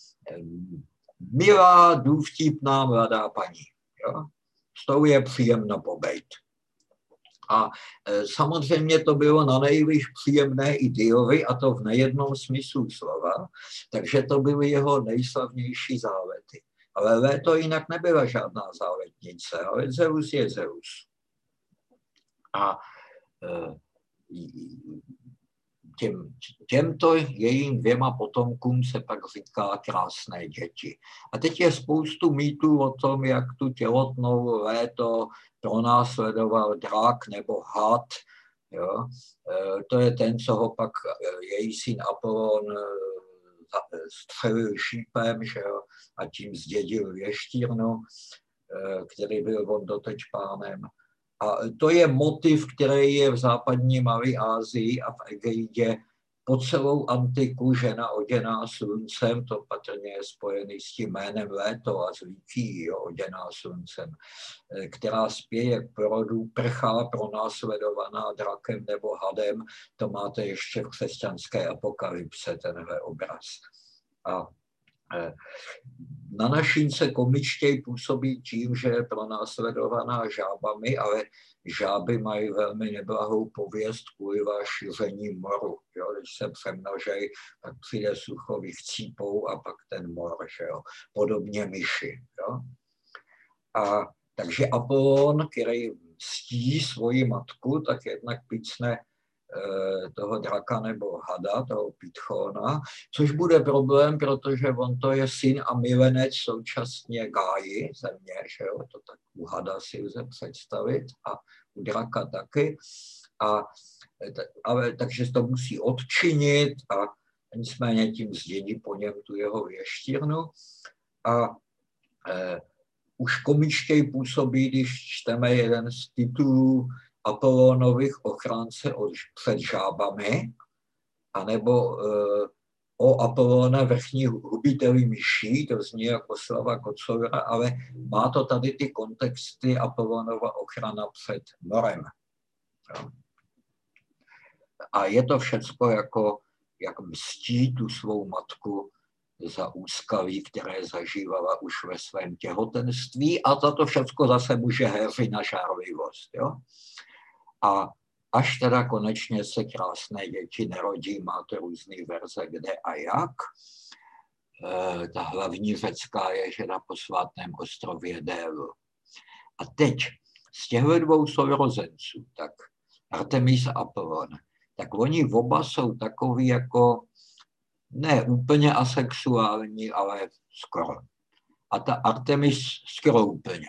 Speaker 1: milá, důvtipná mladá paní. Jo? S tou je příjemno pobejt. A samozřejmě to bylo na nejvíc příjemné i Diovi, a to v nejednom smyslu slova, takže to byly jeho nejslavnější zálety. Ale Léto jinak nebyla žádná záletnice, ale Zeus je Zeus. A těmto jejím 2 potomkům se pak říká krásné děti. A teď je spoustu mýtů o tom, jak tu těhotnou Léto pronásledoval drak nebo had. Jo? To je ten, co ho pak její syn Apollon střelil šípem, že jo? A tím zdědil věštírnu, který byl on doteď pánem. A to je motiv, který je v západní Malé Asii a v Egeidě po celou antiku, žena oděná sluncem, to patrně je spojený s tím jménem Léto a s Lykií, oděná sluncem, která spěje k porodu, prchá pronásledovaná drakem nebo hadem, to máte ještě v křesťanské apokalypse, tenhle obraz. A na našince komičtěji působí tím, že je pronásledovaná žábami, ale žáby mají velmi neblahou pověst kvůli šíření moru. Jo? Když se přemnožejí, tak přijde sucho, chcípou a pak ten mor, že jo? Podobně myši. Jo? A takže Apollon, který ctí svoji matku, tak jednak picne toho draka nebo hada, toho Pythona, což bude problém, protože on to je syn a milenec současně Gáji, země, že jo? To tak u hada si lze představit a u draka taky. Takže to musí odčinit a nicméně tím zdědí po něm tu jeho věštírnu. A už komičtěji působí, když čteme jeden z titulů Apollonových ochránce před žábami, anebo o Apollone vrchní hubiteli myší, to zní jako slova Kocoura, ale má to tady ty kontexty Apollonova ochrana před morem. A je to všecko jako jak mstí tu svou matku za úskalí, které zažívala už ve svém těhotenství, a za to všecko zase může Héřina žárlivost. Jo? A až teda konečně se krásné děti nerodí, máte různé verze, kde a jak. Ta hlavní řecká je, že na posvátném ostrově Délu. A teď z těchto 2 sourozenců, tak Artemis a Apollon, tak oni oba jsou takový jako ne úplně asexuální, ale skoro. A ta Artemis skoro úplně.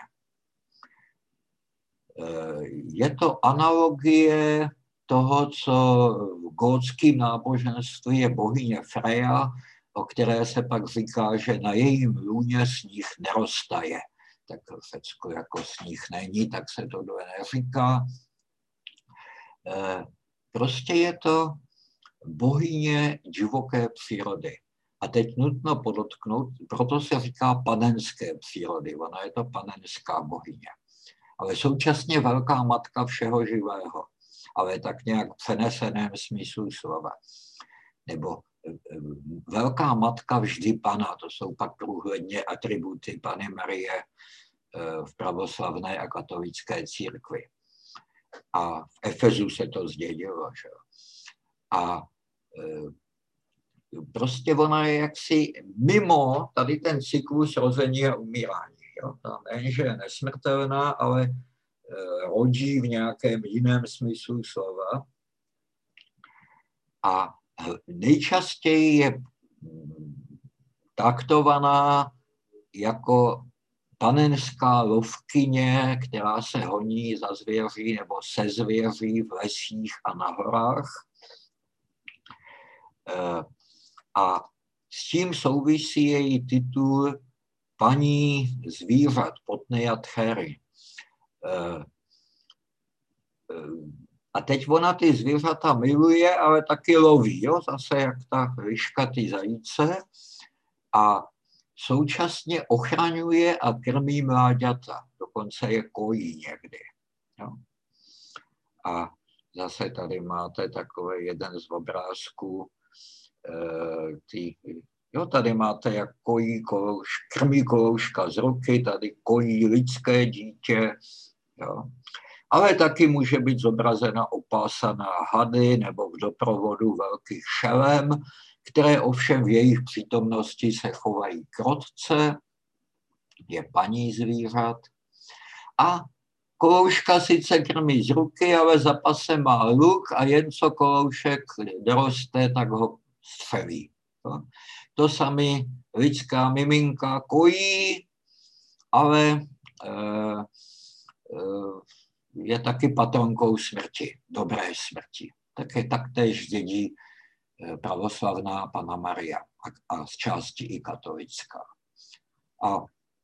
Speaker 1: Je to analogie toho, co v gótském náboženství je bohyně Freja, o které se pak říká, že na jejím lůně sníh neroztaje. Tak v Řecku jako sníh není, tak se to neříká. Prostě je to bohyně divoké přírody. A teď nutno podotknout, proto se říká panenské přírody, ona je to panenská bohyně. Ale současně velká matka všeho živého, ale tak nějak v přeneseném smyslu slova. Nebo velká matka vždy Pana, to jsou pak průhledně atributy Panny Marie v pravoslavné a katolické církvi. A v Efezu se to zdědilo. Že? A prostě ona je jaksi mimo tady ten cyklus rození a umírání. Jo? Ta nejenže je nesmrtelná, ale rodí v nějakém jiném smyslu slova. A nejčastěji je taktovaná jako panenská lovkyně, která se honí za zvěří nebo se zvěří v lesích a na horách. A S tím souvisí její titul Paní zvířat Potnejatchery. A teď ona ty zvířata miluje, ale taky loví, jo? Zase jak ta liška ty zajíce. A současně ochraňuje a krmí mláďata. Dokonce je kojí někdy. Jo? A zase tady máte takový jeden z obrázků. Tady máte, jak kojí krmí kolouška z ruky, tady kojí lidské dítě. Jo? Ale taky může být zobrazena opásaná hady nebo v doprovodu velkých šelem, které ovšem v jejich přítomnosti se chovají krotce, je paní zvířat. A kolouška sice krmí z ruky, ale za pasem má luk a jen co koloušek doroste, tak ho střelí. To sami lidská miminka kojí, ale je taky patronkou smrti, dobré smrti. Také taktéž dědí pravoslavná Panna Maria a z části i katolická. A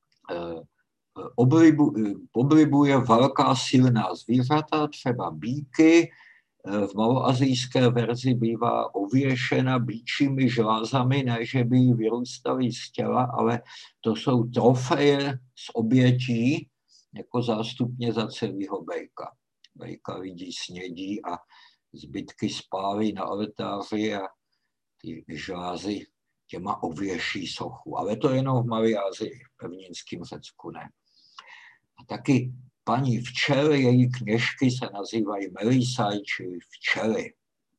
Speaker 1: oblibuje velká silná zvířata, třeba býky. V maloazijské verzi bývá ověšena býčími žlázami, ne že by jí vyrůstaly z těla, ale to jsou trofeje z obětí, jako zástupně za celého bejka. Bejka lidi snědí a zbytky spálí na oltáři a ty žlázy těma ověší sochu. Ale to jenom v Malé Asii, v pevninském Řecku ne. A taky paní včely, její kněžky se nazývají Melisaj, či včely.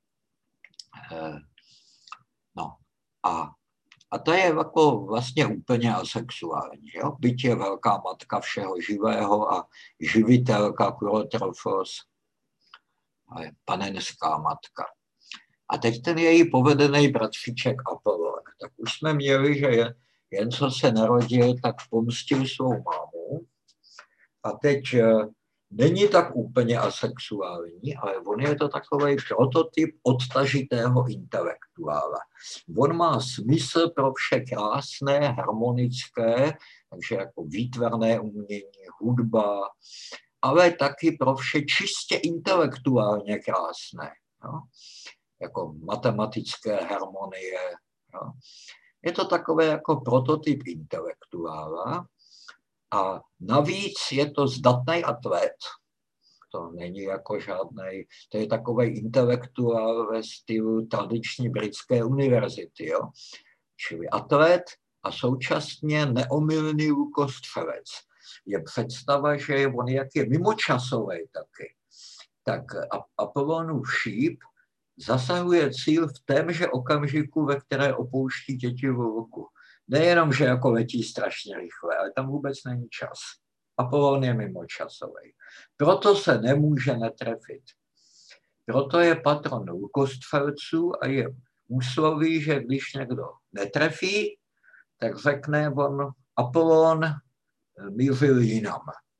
Speaker 1: A to je jako vlastně úplně asexuální. Jo? Byť je velká matka všeho živého a živitelka Kurotrofos, ale panenská matka. A teď ten její povedený bratříček Apollon. Tak už jsme měli, že jen co se narodil, tak pomstil svou mámu. A teď není tak úplně asexuální, ale on je to takový prototyp odtažitého intelektuála. On má smysl pro vše krásné, harmonické, takže jako výtvarné umění, hudba, ale taky pro vše čistě intelektuálně krásné, jo? Jako matematické harmonie. Jo? Je to takové jako prototyp intelektuála. A navíc je to zdatný atlet, to není jako žádnej, to je takový intelektuál ve stylu tradiční britské univerzity, jo? Čili atlet a současně neomylný lukostřelec. Je představa, že on jak je mimočasový taky, tak Apollonův šíp zasahuje cíl v témže okamžiku, ve které opouští tětivu luku. Nejenom, že jako letí strašně rychle, ale tam vůbec není čas. Apollon je mimočasový. Proto se nemůže netrefit. Proto je patron lukostřelců a je úsloví, že když někdo netrefí, tak řekne on, Apollon mířil jinam.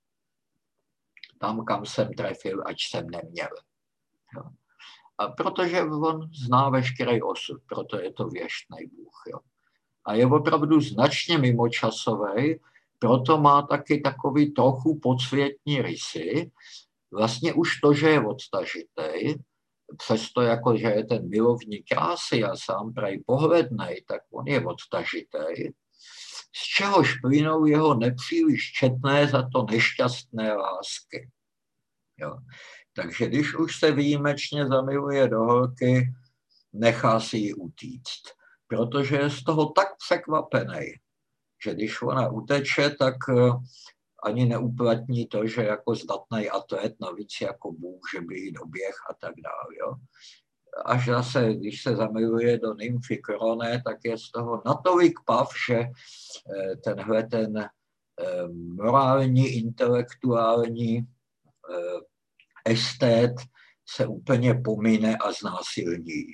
Speaker 1: Tam, kam jsem trefil, ať jsem neměl. Jo. A protože on zná veškerý osud, proto je to věštnej bůh. Jo. A je opravdu značně mimočasový, proto má taky takový trochu podsvětní rysy. Vlastně už to, že je odtažitej, přesto jako, že je ten milovník krásy a sám prej pohlednej, tak on je odtažitej, z čehož plynou jeho nepříliš četné za to nešťastné lásky. Jo. Takže když už se výjimečně zamiluje do holky, nechá si ji utíct. Protože je z toho tak překvapený, že když ona uteče, tak ani neuplatní to, že jako zdatný atlet, navíc jako bůh, že by jí doběh a tak dále. Jo. Až zase, když se zamiluje do nymfy Kroné, tak je z toho natolik pav, že tenhle ten morální, intelektuální estét se úplně pomine a znásilní.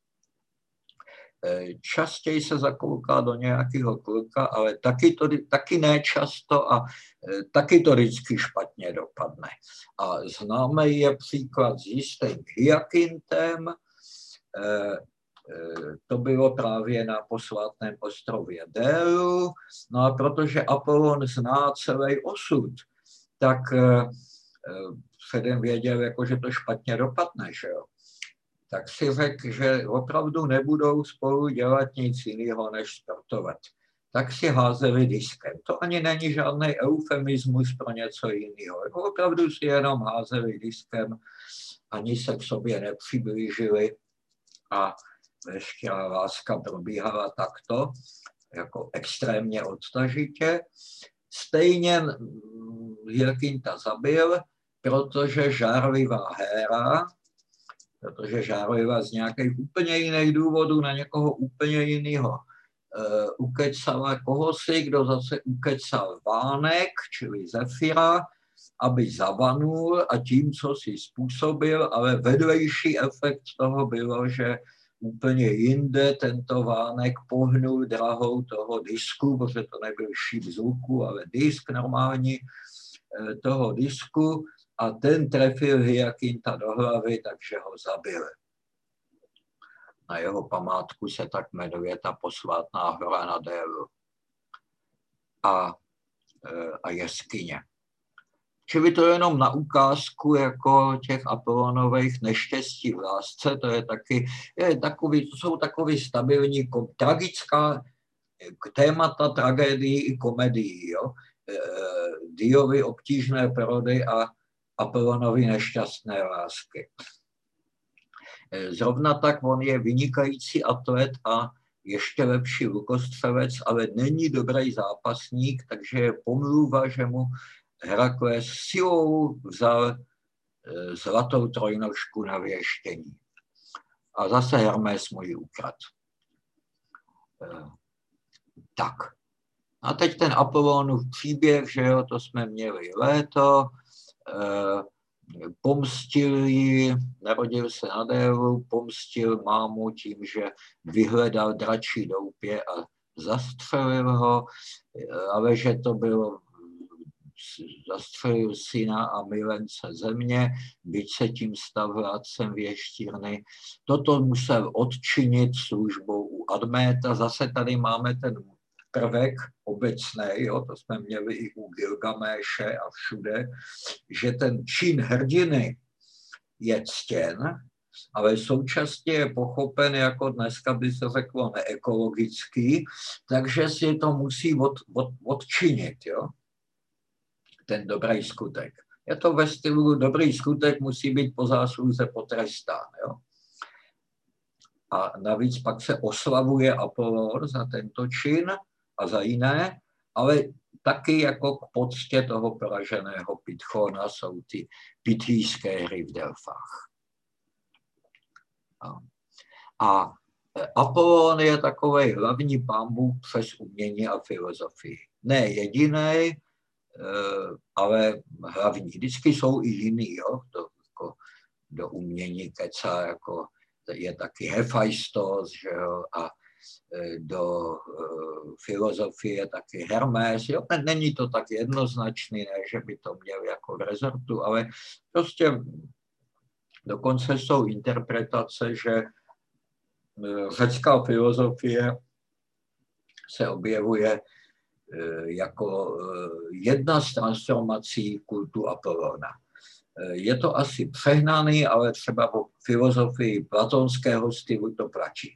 Speaker 1: Častěji se zakouká do nějakého kluka, ale taky ne často a taky to vždycky špatně dopadne. A známý je příklad s jistým Hyakintem, To bylo právě na posvátném ostrově Délu. No a protože Apollon zná celý osud, tak předem věděl, jako, že to špatně dopadne, že jo. Tak si řekl, že opravdu nebudou spolu dělat nic jiného, než sportovat. Tak si házeli diskem. To ani není žádný eufemismus pro něco jiného. Jako opravdu si jenom házeli diskem, ani se k sobě nepřiblížili a veškerá láska probíhala takto, jako extrémně odtažitě. Stejně Hyakinta zabil, protože žárlivá Héra, protože žárlivá z nějakých úplně jiných důvodů na někoho úplně jiného ukecala kohosi, kdo zase ukecal Vánek, čili Zefira, aby zavanul a tím, co si způsobil, ale vedlejší efekt toho bylo, že úplně jinde tento Vánek pohnul drahou toho disku, protože to nebyl šíp zvuku, ale disk normální toho disku a ten trefil Hyakinta do hlavy, takže ho zabil. Na jeho památku se tak jmenuje ta posvátná hora na Délu a jeskyně. Čili to je jenom na ukázku jako těch Apollonových neštěstí v lásce, to jsou takový stabilní, tragická témata tragédií i komedií, jo? Diovy obtížné porody a Apollonovy nešťastné lásky. Zrovna tak on je vynikající atlet a ještě lepší lukostřelec, ale není dobrý zápasník, takže je pomluva, že mu Herakles silou vzal zlatou trojnožku na věštění. A zase Hermes mu ji ukradl. Tak. A teď ten Apollonův příběh, že jo, to jsme měli léto, pomstil ji, narodil se na Délu, pomstil mámu tím, že vyhledal dračí doupě a zastřelil ho, ale že to bylo, zastřelil syna a milence země, byť se tím stal vládcem věštírny. Toto musel odčinit službou u Adméta. Zase tady máme ten prvek obecný, jo, to jsme měli i u Gilgaméše a všude, že ten čin hrdiny je ctěn, ale současně je pochopen, jako dneska by se řeklo, neekologický, takže si to musí odčinit, jo, ten dobrý skutek. Je to ve stylu, dobrý skutek musí být po zásluze potrestán, jo. A navíc pak se oslavuje Apollon za tento čin a za jiné, ale taky jako k poctě toho poraženého Pythona jsou ty pythijské hry v Delfách. A Apollon je takovej hlavní pán Bůh přes umění a filozofii. Ne jediný, ale hlavní. Vždycky jsou i jiný, jo, do umění keca, jako je taky Hephaistos, že jo, a do filozofie taky Hermes. Jo? Není to tak jednoznačný, ne, že by to měl jako v rezortu, ale prostě dokonce jsou interpretace, že řecká filozofie se objevuje jako jedna z transformací kultu Apollona. Je to asi přehnaný, ale třeba po filozofii platonského stylu to platí.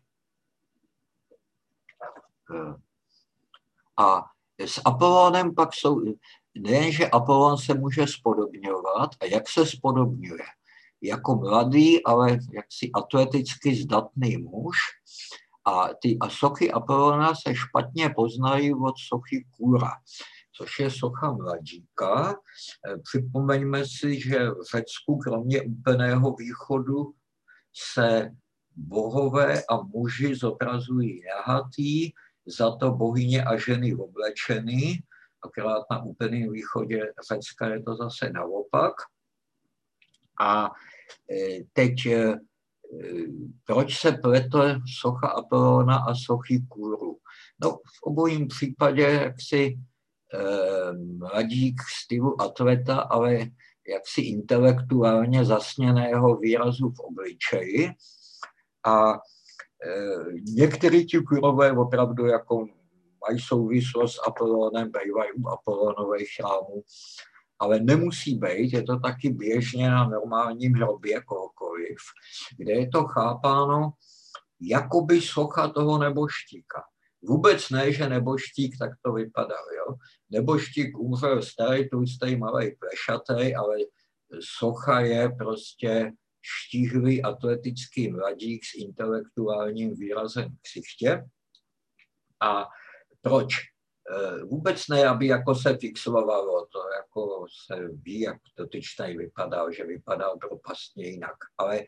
Speaker 1: A s Apollonem pak jsou, nejenže Apollon se může spodobňovat, a jak se spodobňuje? Jako mladý, ale jaksi atleticky zdatný muž. A sochy Apollona se špatně poznají od sochy Kůra, což je socha mladíka. Připomeňme si, že v Řecku kromě úplného východu se bohové a muži zobrazují nahatý, za to bohyně a ženy oblečený, akorát na úplném východě Řecka je to zase naopak. A teď proč se plete socha Apollona a sochy Kůru? No, v obojím případě jaksi mladík stylu atleta, ale jaksi intelektuálně zasněného výrazu v obličeji. A některý ti gurové opravdu jako mají souvislost s Apollonem, bývají u Apollonových chrámů, ale nemusí být, je to taky běžně na normálním hrobě kohokoliv, kde je to chápáno jakoby socha toho neboštíka. Vůbec ne, že neboštík tak to vypadal. Jo? Neboštík umřel starý, tlustý, malej, plešatej, ale socha je prostě štíhlý atletický mladík s intelektuálním výrazem v ksichtě. A proč? Vůbec ne, aby jako se fixovalo, to jako se ví, jak dotyčnej vypadal, že vypadal propastně jinak, ale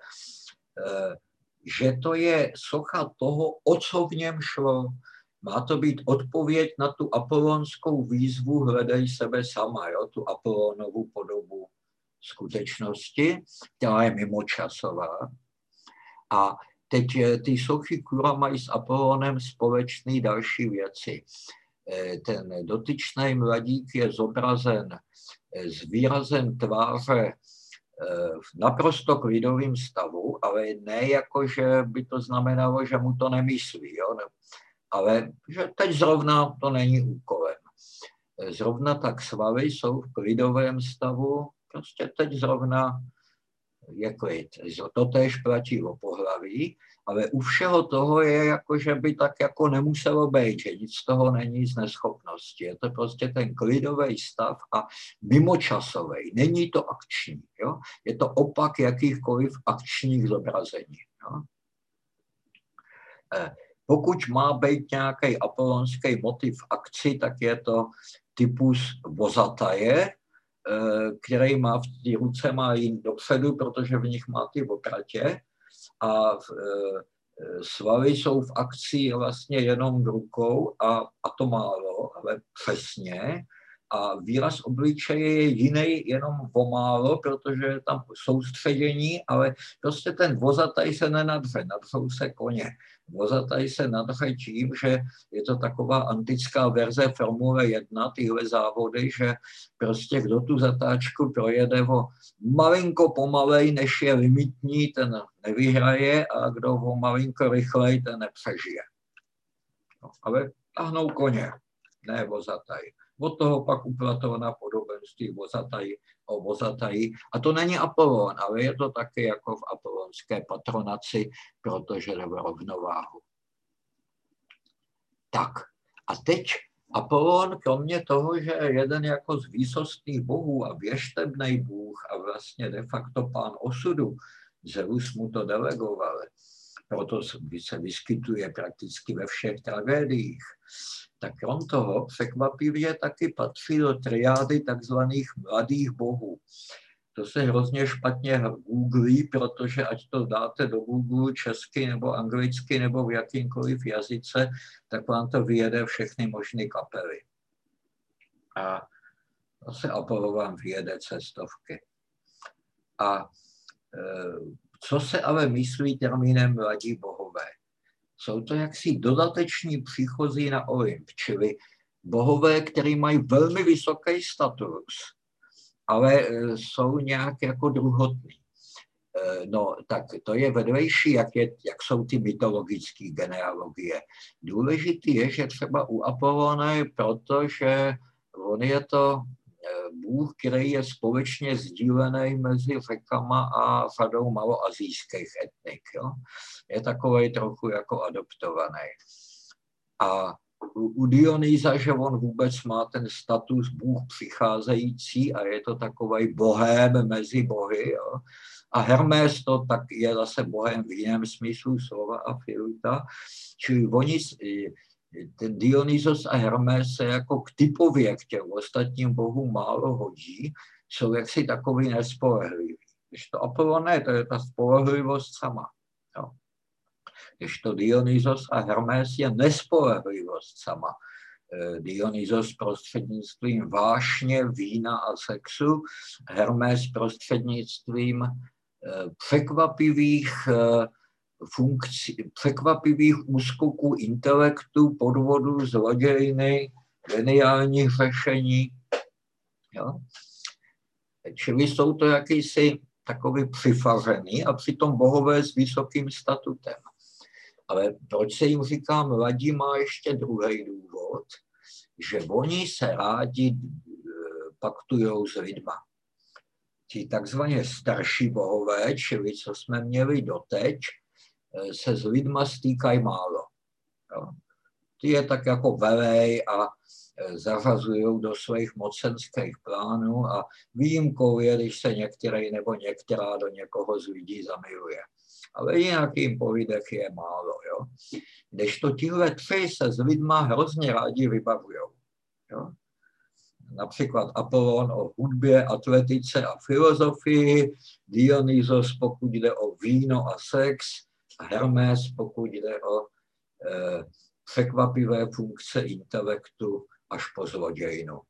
Speaker 1: že to je socha toho, o co v něm šlo. Má to být odpověď na tu apollonskou výzvu hledej sebe sama, jo? Tu Apollonovu podobu skutečnosti, která je mimočasová. A teď ty sochy Kura mají s Apollonem společné další věci. Ten dotyčný mladík je zobrazen s výrazem tváře v naprosto klidovém stavu, ale ne jako, že by to znamenalo, že mu to nemyslí, jo? Ale že teď zrovna to není úkolem. Zrovna tak svaly jsou v klidovém stavu, prostě teď zrovna je klid. To též platí o pohlaví, ale u všeho toho je jako, že by tak jako nemuselo být, že nic z toho není z neschopnosti. Je to prostě ten klidový stav a mimočasový. Není to akční. Jo? Je to opak jakýchkoliv akčních zobrazení. Jo? Pokud má být nějaký apollonský motiv v akci, tak je to typus vozataje, který má v té ruce má jít dopředu, protože v nich má ty okratě a svaly jsou v akci vlastně jenom v rukou a to málo, ale přesně. A výraz obličeje je jiný jenom o málo, protože je tam soustředění, ale prostě ten vozataj se nenadře, nadřou se koně. Vozataj se nadře tím, že je to taková antická verze Formule 1, tyhle závody, že prostě kdo tu zatáčku projede o malinko pomalej, než je limitní, ten nevyhraje a kdo o malinko rychlej, ten nepřežije. No, ale tahnou koně, ne vozataj. Od toho pak u Platona podobenství o vozataji. A to není Apollon, ale je to taky jako v apollonské patronaci, protože jde o rovnováhu. Tak, a teď Apollon, kromě toho, že je jeden jako z výsostných bohů a věštebnej bůh a vlastně de facto pán osudu, Zeus mu to delegoval, proto se vyskytuje prakticky ve všech tragédiích, tak krom toho překvapivě taky patří do triády takzvaných mladých bohů. To se hrozně špatně googlí, protože ať to dáte do Google česky nebo anglicky nebo v jakýmkoliv jazyce, tak vám to vyjede všechny možné kapely. A zase Apollo vám vyjede cestovky. A co se ale myslí termínem mladí bohové? Jsou to jaksi dodateční příchozí na Olymp, čili bohové, kteří mají velmi vysoký status, ale jsou nějak jako druhotní. No, tak to je vedlejší, jak jsou ty mytologické genealogie. Důležitý je, že třeba u Apollona je proto, že on je to bůh, který je společně sdílený mezi Řekama a řadou maloazijských etnik. Jo? Je takovej trochu jako adoptovaný. A u Dionýza, že on vůbec má ten status bůh přicházející a je to takovej bohém mezi bohy. Jo? A Hermes to tak je zase bohem v jiném smyslu slova a Filuta. Čili oni, ten Dionysos a Hermes se jako k typově k těm ostatním bohům málo hodí, jsou jaksi takový nespolehliví. Když to Apollon ne, to je ta spolehlivost sama. Jo. Když to Dionysos a Hermes je nespolehlivost sama. Dionysos prostřednictvím vášně, vína a sexu, Hermes prostřednictvím překvapivých úskoků intelektu, podvodu, zlodějny, geniálních řešení. Jo? Čili jsou to jakýsi takový přifařený a přitom bohové s vysokým statutem. Ale proč se jim říká mladí, má ještě druhý důvod, že oni se rádi paktujou s lidma. Ti takzvaně starší bohové, čili co jsme měli doteď, se s lidma stýkají málo. Jo. Ty je tak jako velej a zařazují do svých mocenských plánů a výjimkou je, když se některý nebo některá do někoho z lidí zamiluje. Ale jinak jim povídek je málo. Jo. Kdežto tihle tři se s lidma hrozně rádi vybavujou. Jo. Například Apollon o hudbě, atletice a filozofii, Dionysos pokud jde o víno a sex, a Hermes pokud jde o překvapivé funkce intelektu až po zlodějnu.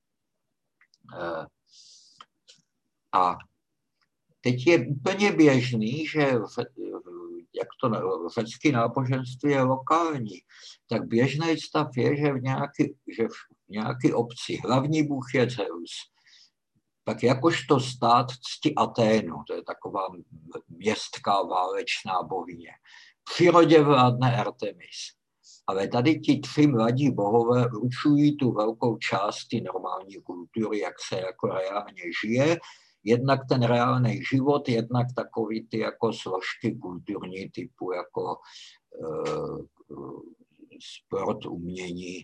Speaker 1: A teď je úplně běžný, že jak to řecké náboženství je lokální, tak běžný stav je, že v nějaké obci hlavní bůh je Zeus. Tak jakožto stát cti Aténu, to je taková městská válečná bohyně. V přírodě vládne Artemis. Ale tady ti tři mladí bohové určují tu velkou část ty normální kultury, jak se jako reálně žije. Jednak ten reálný život, jednak takový ty jako složky kulturní typu jako sport, umění,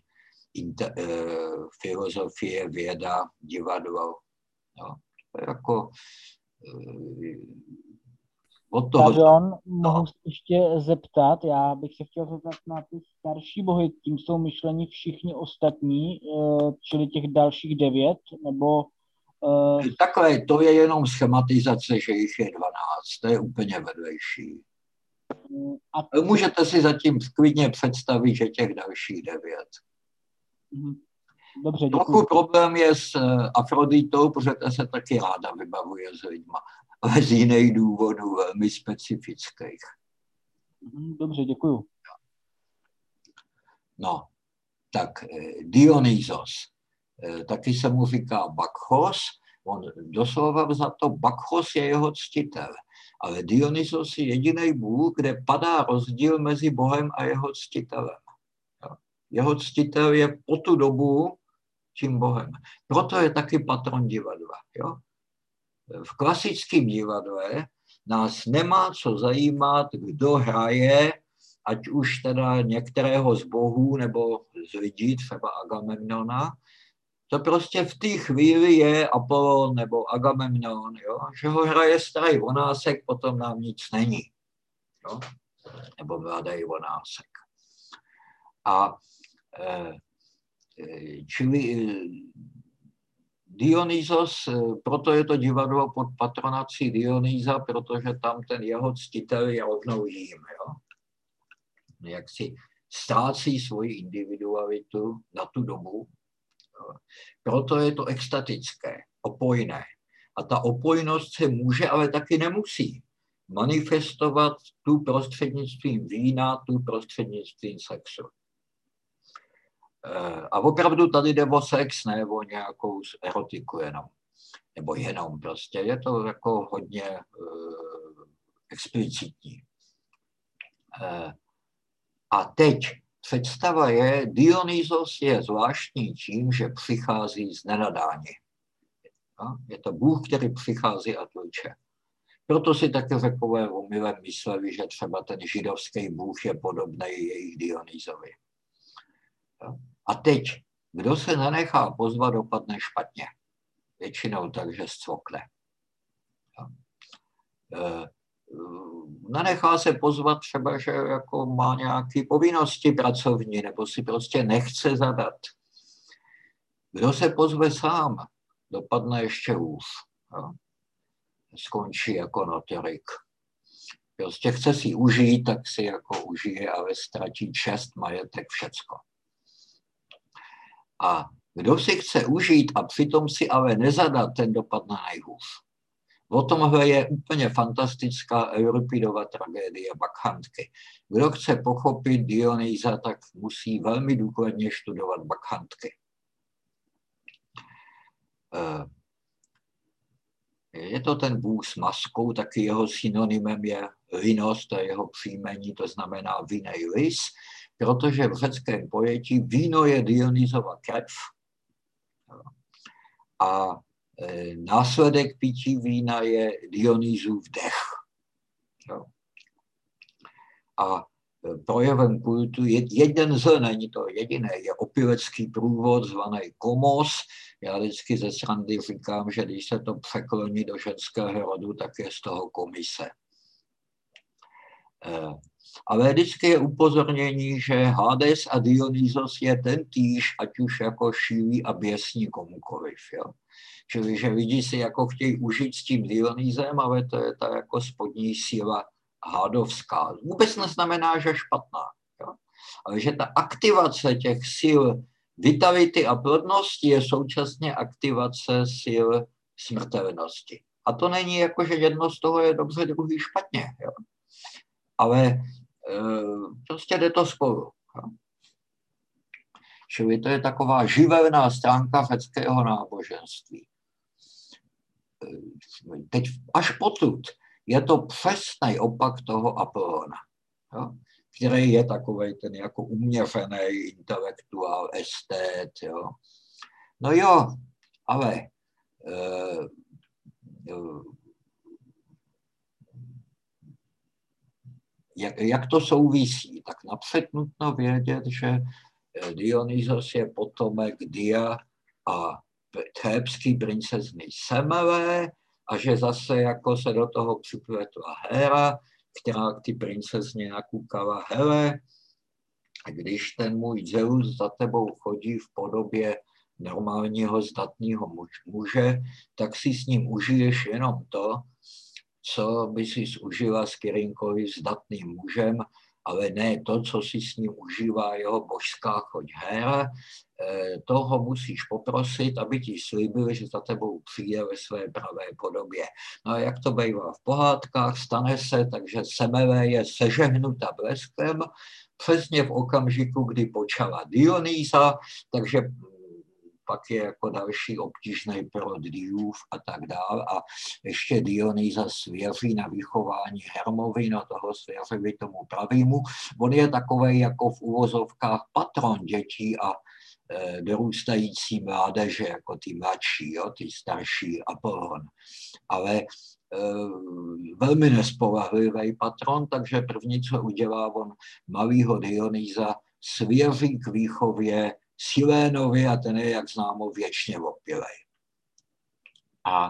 Speaker 1: filozofie, věda, divadlo. Jo. To je jako od toho...
Speaker 3: Pardon, mohu se ještě zeptat, já bych se chtěl zeptat na ty starší bohy, tím jsou myšleni všichni ostatní, čili těch dalších 9, nebo...
Speaker 1: Takhle, to je jenom schematizace, že jich je 12, to je úplně vedlejší. A můžete si zatím klidně představit, že těch dalších 9.
Speaker 3: Dobře, děkuji.
Speaker 1: Trochu problém je s Afroditou, protože ta se taky ráda vybavuje s lidma, ale z jiných důvodů velmi specifických.
Speaker 3: Dobře, děkuji.
Speaker 1: No, tak Dionysos, taky se mu říká Bakchos, on doslova za to Bakchos je jeho ctitel, ale Dionysos je jediný bůh, kde padá rozdíl mezi bohem a jeho ctitelem. Jeho ctitel je po tu dobu tím bohem. Proto je taky patron divadla. Jo? V klasickém divadle nás nemá co zajímat, kdo hraje, ať už teda některého z bohů nebo z lidí, třeba Agamemnona. To prostě v té chvíli je Apollon nebo Agamemnon, jo? Že ho hraje starý vonásek, potom nám nic není. Jo? Nebo mladý vonásek. A čili Dionysos, proto je to divadlo pod patronací Dionýza, protože tam ten jeho ctitel je rovnou jím. Jo? Jak si ztrácí svoji individualitu na tu dobu. Jo? Proto je to extatické, opojné. A ta opojnost se může, ale taky nemusí manifestovat tu prostřednictvím vína, tu prostřednictvím sexu. A opravdu tady jde o sex, ne o nějakou erotiku jenom. Nebo jenom prostě. Je to jako hodně explicitní. A teď představa je, Dionysos je zvláštní tím, že přichází z nenadání. Je to bůh, který přichází a tluče. Proto si také Řekové omylem mysleli, že třeba ten židovský bůh je podobný jejich Dionysovi. A teď, kdo se nenechá pozvat, dopadne špatně. Většinou takže zcvokne. Nenechá se pozvat třeba, že jako má nějaké povinnosti pracovní, nebo si prostě nechce zadat. Kdo se pozve sám, dopadne ještě hůř. Skončí jako notorik. Prostě chce si užít, tak si jako užije, ale ztratí čest, majetek, všecko. A kdo si chce užít a přitom si ale nezadat, ten dopadne nejhůř. O tomhle je úplně fantastická Euripidova tragédie Bakhantky. Kdo chce pochopit Dionysa, tak musí velmi důkladně studovat Bakhantky. Je to ten bůh s maskou, taky jeho synonymem je Linos, to je jeho příjmení, to znamená vinej lis, protože v řeckém pojetí víno je Dionysova krev a následek pití vína je Dionysův dech. A projevem kultu jeden z, není to jediné, je opilecký průvod zvaný komos. Já vždycky ze srandy říkám, že když se to překloní do ženského rodu, tak je z toho komise. Ale vždycky je upozornění, že Hades a Dionysos je ten týž, ať už jako šílí a běsní komukoliv. Jo? Čili, že lidi si jako chtějí užít s tím Dionysem, ale to je ta jako spodní síla hádovská. Vůbec neznamená, že špatná. Jo? Ale že ta aktivace těch sil vitality a plodnosti je současně aktivace sil smrtelnosti. A to není jako, že jedno z toho je dobře, druhý špatně. Jo? Ale prostě jde to spolu. Jo? Čili to je taková živelná stránka řeckého náboženství. Teď až potud je to přesný opak toho Apolona, jo? Který je takovej ten jako uměřený intelektuál, estet. Jo? No jo, ale jak to souvisí? Tak napřed nutno vědět, že Dionysos je potomek Dia a thébský princezny Semele a že zase jako se do toho připletla Héra, která k ty princezně nakukala: hele, když ten můj Zeus za tebou chodí v podobě normálního zdatného muže, tak si s ním užiješ jenom to, co by si užila s kterýmkoliv zdatným mužem, ale ne to, co si s ním užívá jeho božská choť Héra. Toho musíš poprosit, aby ti slíbil, že za tebou přijde ve své pravé podobě. No a jak to bývá v pohádkách, stane se, takže Semele je sežehnuta bleskem přesně v okamžiku, kdy počala Dionysa, takže pak je jako další obtížný porod diův a tak dále. A ještě Dionysa svěří na vychování Hermovi, no toho svěřili tomu pravýmu. On je takovej jako v uvozovkách patron dětí a dorůstající mládeže, jako ty mladší, jo, ty starší Apollon. Ale velmi nespolehlivý patron, takže první, co udělá, on malýho Dionysa svěří k výchově Silénovi a ten je, jak známo, věčně opilej. A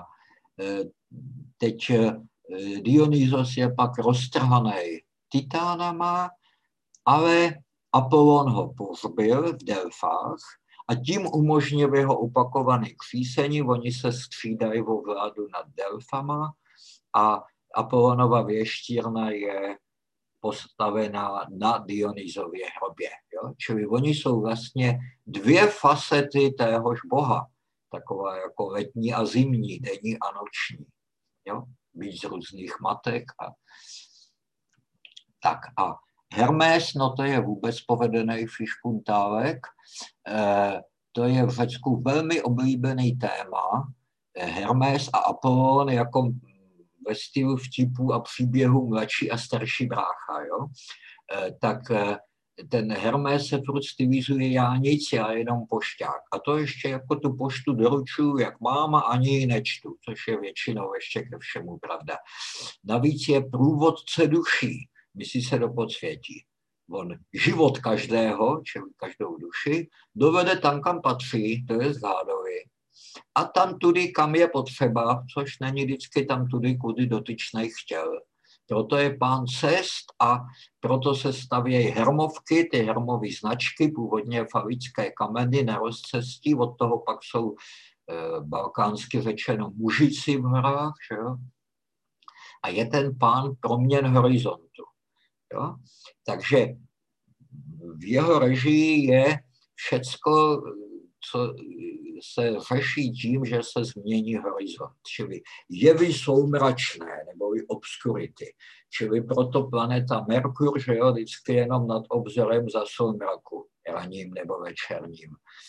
Speaker 1: teď Dionysos je pak roztrhaný titánama, ale Apollon ho pohřbil v Delfách a tím umožnil jeho opakovaný křísení. Oni se střídají vo vládu nad Delfama a Apollonova věštírna je postavená na Dionysově hrobě. Jo? Čili oni jsou vlastně dvě facety téhož boha. Taková jako letní a zimní, denní a noční. Jo? Víc různých matek. Tak a Hermes, no to je vůbec povedený fiškuntálek. To je v Řecku velmi oblíbený téma. Hermes a Apollon jako ve stylu vtipů a příběhů mladší a starší brácha. Jo? Tak ten Hermes se furt stylizuje: já nic, já jenom pošťák. A to ještě jako tu poštu doručuju, jak mám, a ani ji nečtu, což je většinou ještě ke všemu pravda. Navíc je průvodce duší, myslí se do podsvětí. On život každého, čili každou duši, dovede tam, kam patří, to je z Hádovi. A tam tudy, kam je potřeba, což není vždycky tam tudy, kudy dotyčnej chtěl. Proto je pán cest a proto se stavějí hermovky, ty hermovy značky, původně falické kameny na rozcestí, od toho pak jsou balkánsky řečeno mužici v horách, že jo? A je ten pán proměn horizontu. Jo? Takže v jeho režii je všecko, co se řeší tím, že se změní horizont. Čili jevy jsou mračné, nebo i obskurity. Čili proto planeta Merkur, že jo, vždycky jenom nad obzorem za soumraku. ranním nebo večerním.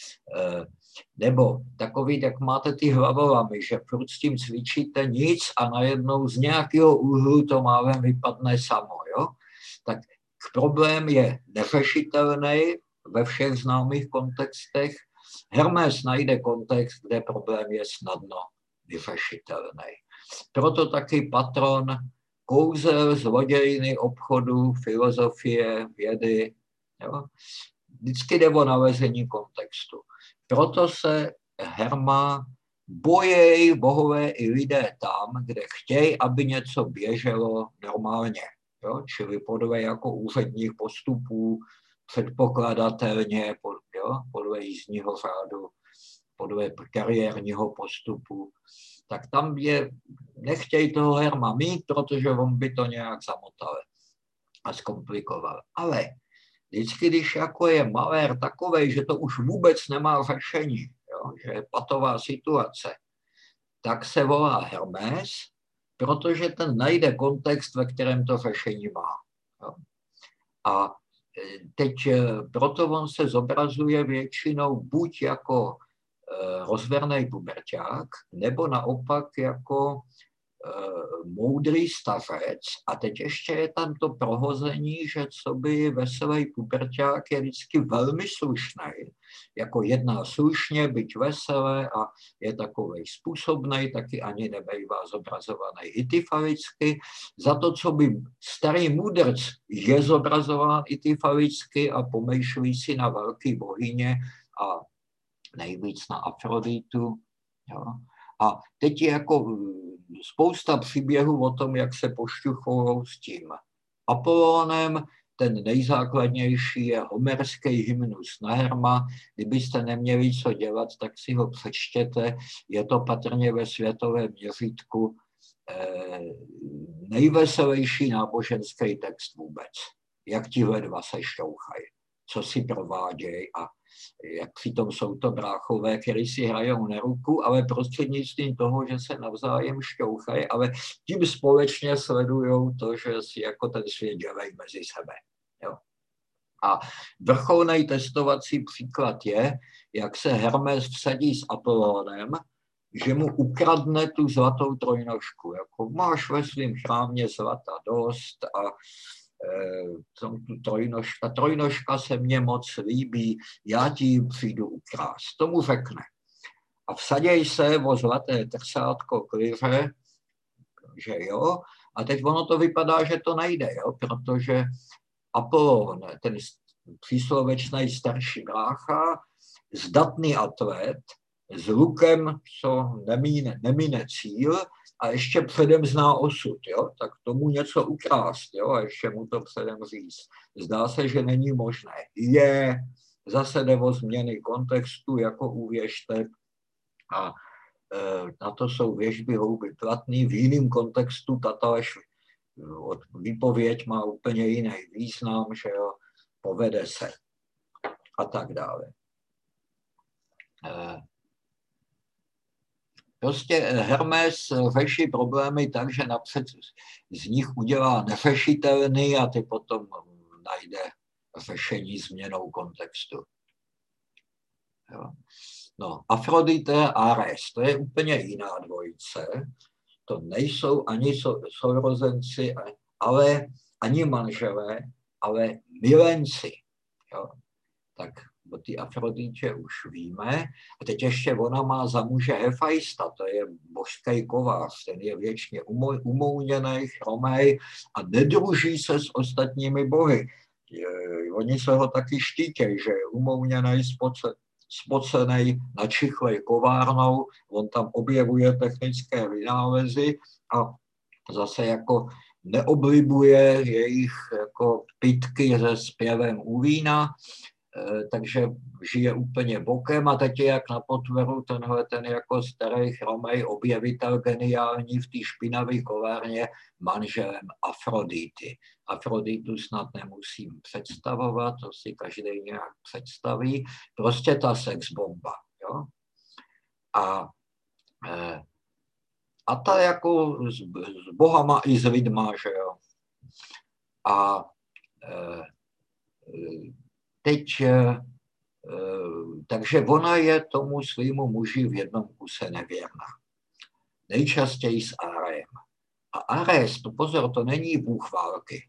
Speaker 1: Nebo takový, jak máte ty hlavovamy, že furt s tím cvičíte nic a najednou z nějakého úhlu to málem vypadne samo. Jo? Tak problém je neřešitelný ve všech známých kontextech. Hermes najde kontext, kde problém je snadno vyřešitelný. Proto taky patron kouzel, zlodějiny, obchodu, filozofie, vědy. Jo? Vždycky jde o nalezení kontextu. Proto se Herma bojí bohové i lidé tam, kde chtějí, aby něco běželo normálně. Jo? Čili podle jako úředních postupů, předpokladatelně, podle jízdního řádu, podle kariérního postupu. Tak tam nechtějí toho Herma mít, protože on by to nějak zamotal a zkomplikoval. Ale vždycky, když jako je malér takovej, že to už vůbec nemá řešení, jo, že je patová situace, tak se volá Hermes, protože ten najde kontext, ve kterém to řešení má. Jo. A teď proto on se zobrazuje většinou buď jako rozvernej puberťák, nebo naopak jako moudrý stařec. A teď ještě je tam to prohození, že co by veselý puberťák je vždycky velmi slušný, jako jedná slušně, byť veselé a je takovej způsobnej, taky ani nebejvá zobrazovaný ityfalicky. Za to, co by starý mudrc je zobrazován ityfalicky a pomýšlí si na velký bohyně a nejvíc na Afroditu. Jo. A teď je jako spousta příběhů o tom, jak se pošťuchujou s tím Apolónem. Ten nejzákladnější je homerský hymnus na Herma. Kdybyste neměli co dělat, tak si ho přečtěte. Je to patrně ve světovém měřítku nejveselější náboženský text vůbec. Jak tihle dva se šťouchají, co si provádějí a jak přitom jsou to bráchové, kteří si hrajou na ruku, ale prostřednictvím toho, že se navzájem šťouchají, ale tím společně sledují to, že si jako ten svět dělají mezi sebe. Jo. A vrcholný testovací příklad je, jak se Hermes vsadí s Apolónem, že mu ukradne tu zlatou trojnožku. Jako máš ve svém chrámě zlata dost a ta trojnožka se mně moc líbí, já ti ji přijdu ukrást. Tomu řekne. A vsaděj se o zlaté trsátko kliře, že jo, a teď ono to vypadá, že to nejde, jo, protože Apollon, ten příslovečný starší brácha, zdatný atlet, s lukem, co nemine cíl, a ještě předem zná osud, jo? Tak tomu něco ukrást, jo? A ještě mu to předem říct. Zdá se, že není možné. Je, zase jde o změny kontextu, jako u věšteb, a na to jsou věžby houby platný. V jiném kontextu tatáž výpověď má úplně jiný význam, že jo? Povede se a tak dále. Prostě Hermes řeší problémy tak, že napřed z nich udělá neřešitelný a ty potom najde řešení změnou kontextu. Jo. No, Afrodite a Ares, to je úplně jiná dvojice. To nejsou ani sourozenci, ale ani manželé, ale milenci. Jo. Tak o té Afroditě už víme. A teď ještě ona má za muže Hefajsta, to je božský kovář, ten je věčně umouněný, chromej a nedruží se s ostatními bohy. Oni se ho taky štítějí, že je umouněný, spocený, načichlej kovárnou, on tam objevuje technické vynálezy a zase jako neoblibuje jejich jako pitky se zpěvem u vína, takže žije úplně bokem a teď je jak na potvoru ten jako starý chromej objevitel geniální v té špinavé kovárně manželem Afrodity. Afroditu snad nemusím představovat, to si každý nějak představí. Prostě ta sexbomba. Jo? A ta jako s bohama i s lidma, že jo. A teď, takže ona je tomu svýmu muži v jednom kuse nevěrná. Nejčastěji s Arem. A Ares, pozor, to není bůh války.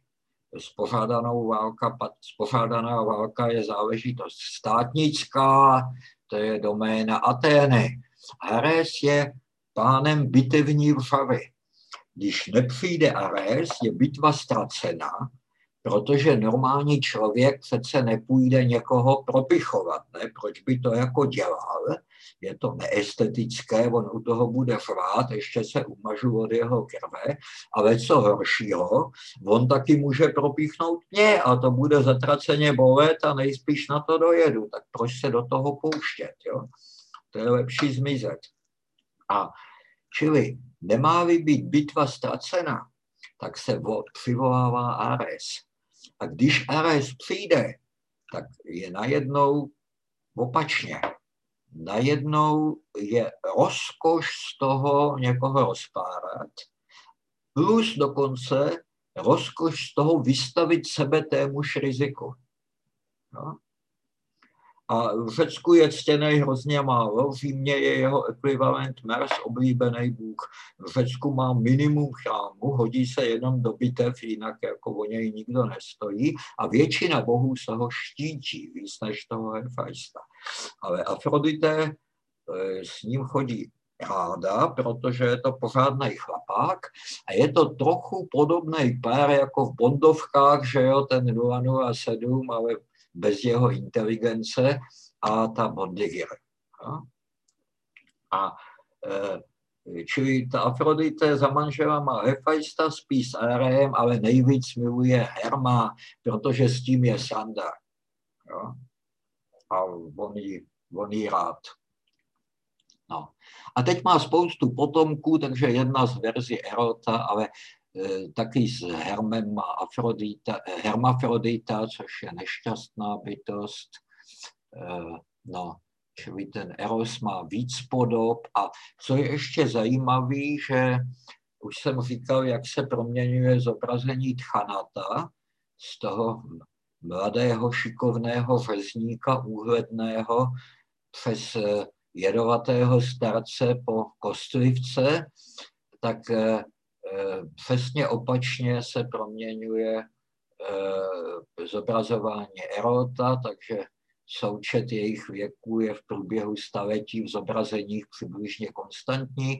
Speaker 1: Spořádaná válka je záležitost státnická, to je doména Atény. Ares je pánem bitevní vřavy. Když nepřijde Ares, je bitva ztracena, protože normální člověk přece nepůjde někoho propichovat. Ne? Proč by to jako dělal? Je to neestetické, on u toho bude řvát, ještě se umažu od jeho krve, ale co horšího, on taky může propíchnout mě a to bude zatraceně bolet a nejspíš na to dojedu. Tak proč se do toho pouštět? Jo? To je lepší zmizet. A čili nemá-li být bitva ztracena, tak se přivolává Ares. A když Ares přijde, tak je najednou opačně. Najednou je rozkoš z toho někoho rozpárat, plus dokonce rozkoš z toho vystavit sebe témuž riziku. No? A v Řecku je ctěnej hrozně málo, v Římě je jeho ekvivalent Mars, oblíbený bůh. V Řecku má minimum chrámu, hodí se jenom do bitev, jinak jako o něj nikdo nestojí a většina bohů se ho štítí, víc než toho Hefajsta. Ale Afrodite s ním chodí ráda, protože je to pořádný chlapák a je to trochu podobný pár jako v Bondovkách, že jo, ten 007, ale bez jeho inteligence a ta Bondiger. A čili ta Afrodite za manžela má Hefajsta, spí s Arem, ale nejvíc miluje Herma, protože s tím je sranda. A on jí rád. No. A teď má spoustu potomků, takže jedna z verzí Erota, ale taky s Hermem má Hermafrodita, což je nešťastná bytost. No, čili ten Eros má víc podob. A co je ještě zajímavé, že už jsem říkal, jak se proměňuje zobrazení Tchanata z toho mladého, šikovného řezníka, úhledného, přes jedovatého starce po kostlivce, tak přesně opačně se proměňuje zobrazování Erota, takže součet jejich věků je v průběhu staletí v zobrazeních přibližně konstantní.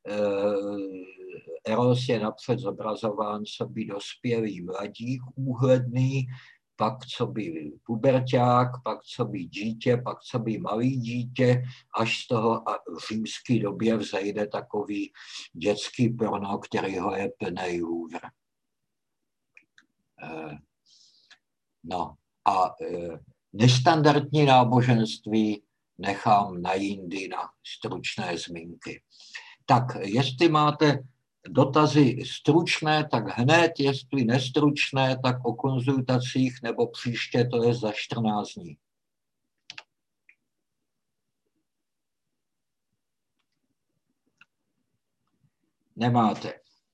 Speaker 1: Eros je napřed zobrazován coby dospělý mladík, úhledný, pak coby puberťák, pak coby dítě, pak coby malý dítě, až z toho v římské době vzejde takový dětský porno, kterýho je plnej Louvre. No a nestandardní náboženství nechám na jindy, na stručné zmínky. Tak, jestli máte dotazy stručné, tak hned, jestli nestručné, tak o konzultacích nebo příště, to je za 14 dní. Nemáte.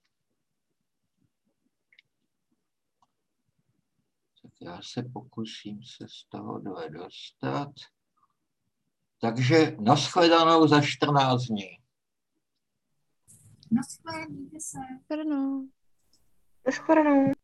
Speaker 1: Tak já se pokusím se z toho dostat. Takže nashledanou za 14 dní.
Speaker 4: Naschle, mějte se.
Speaker 2: Naschledanou.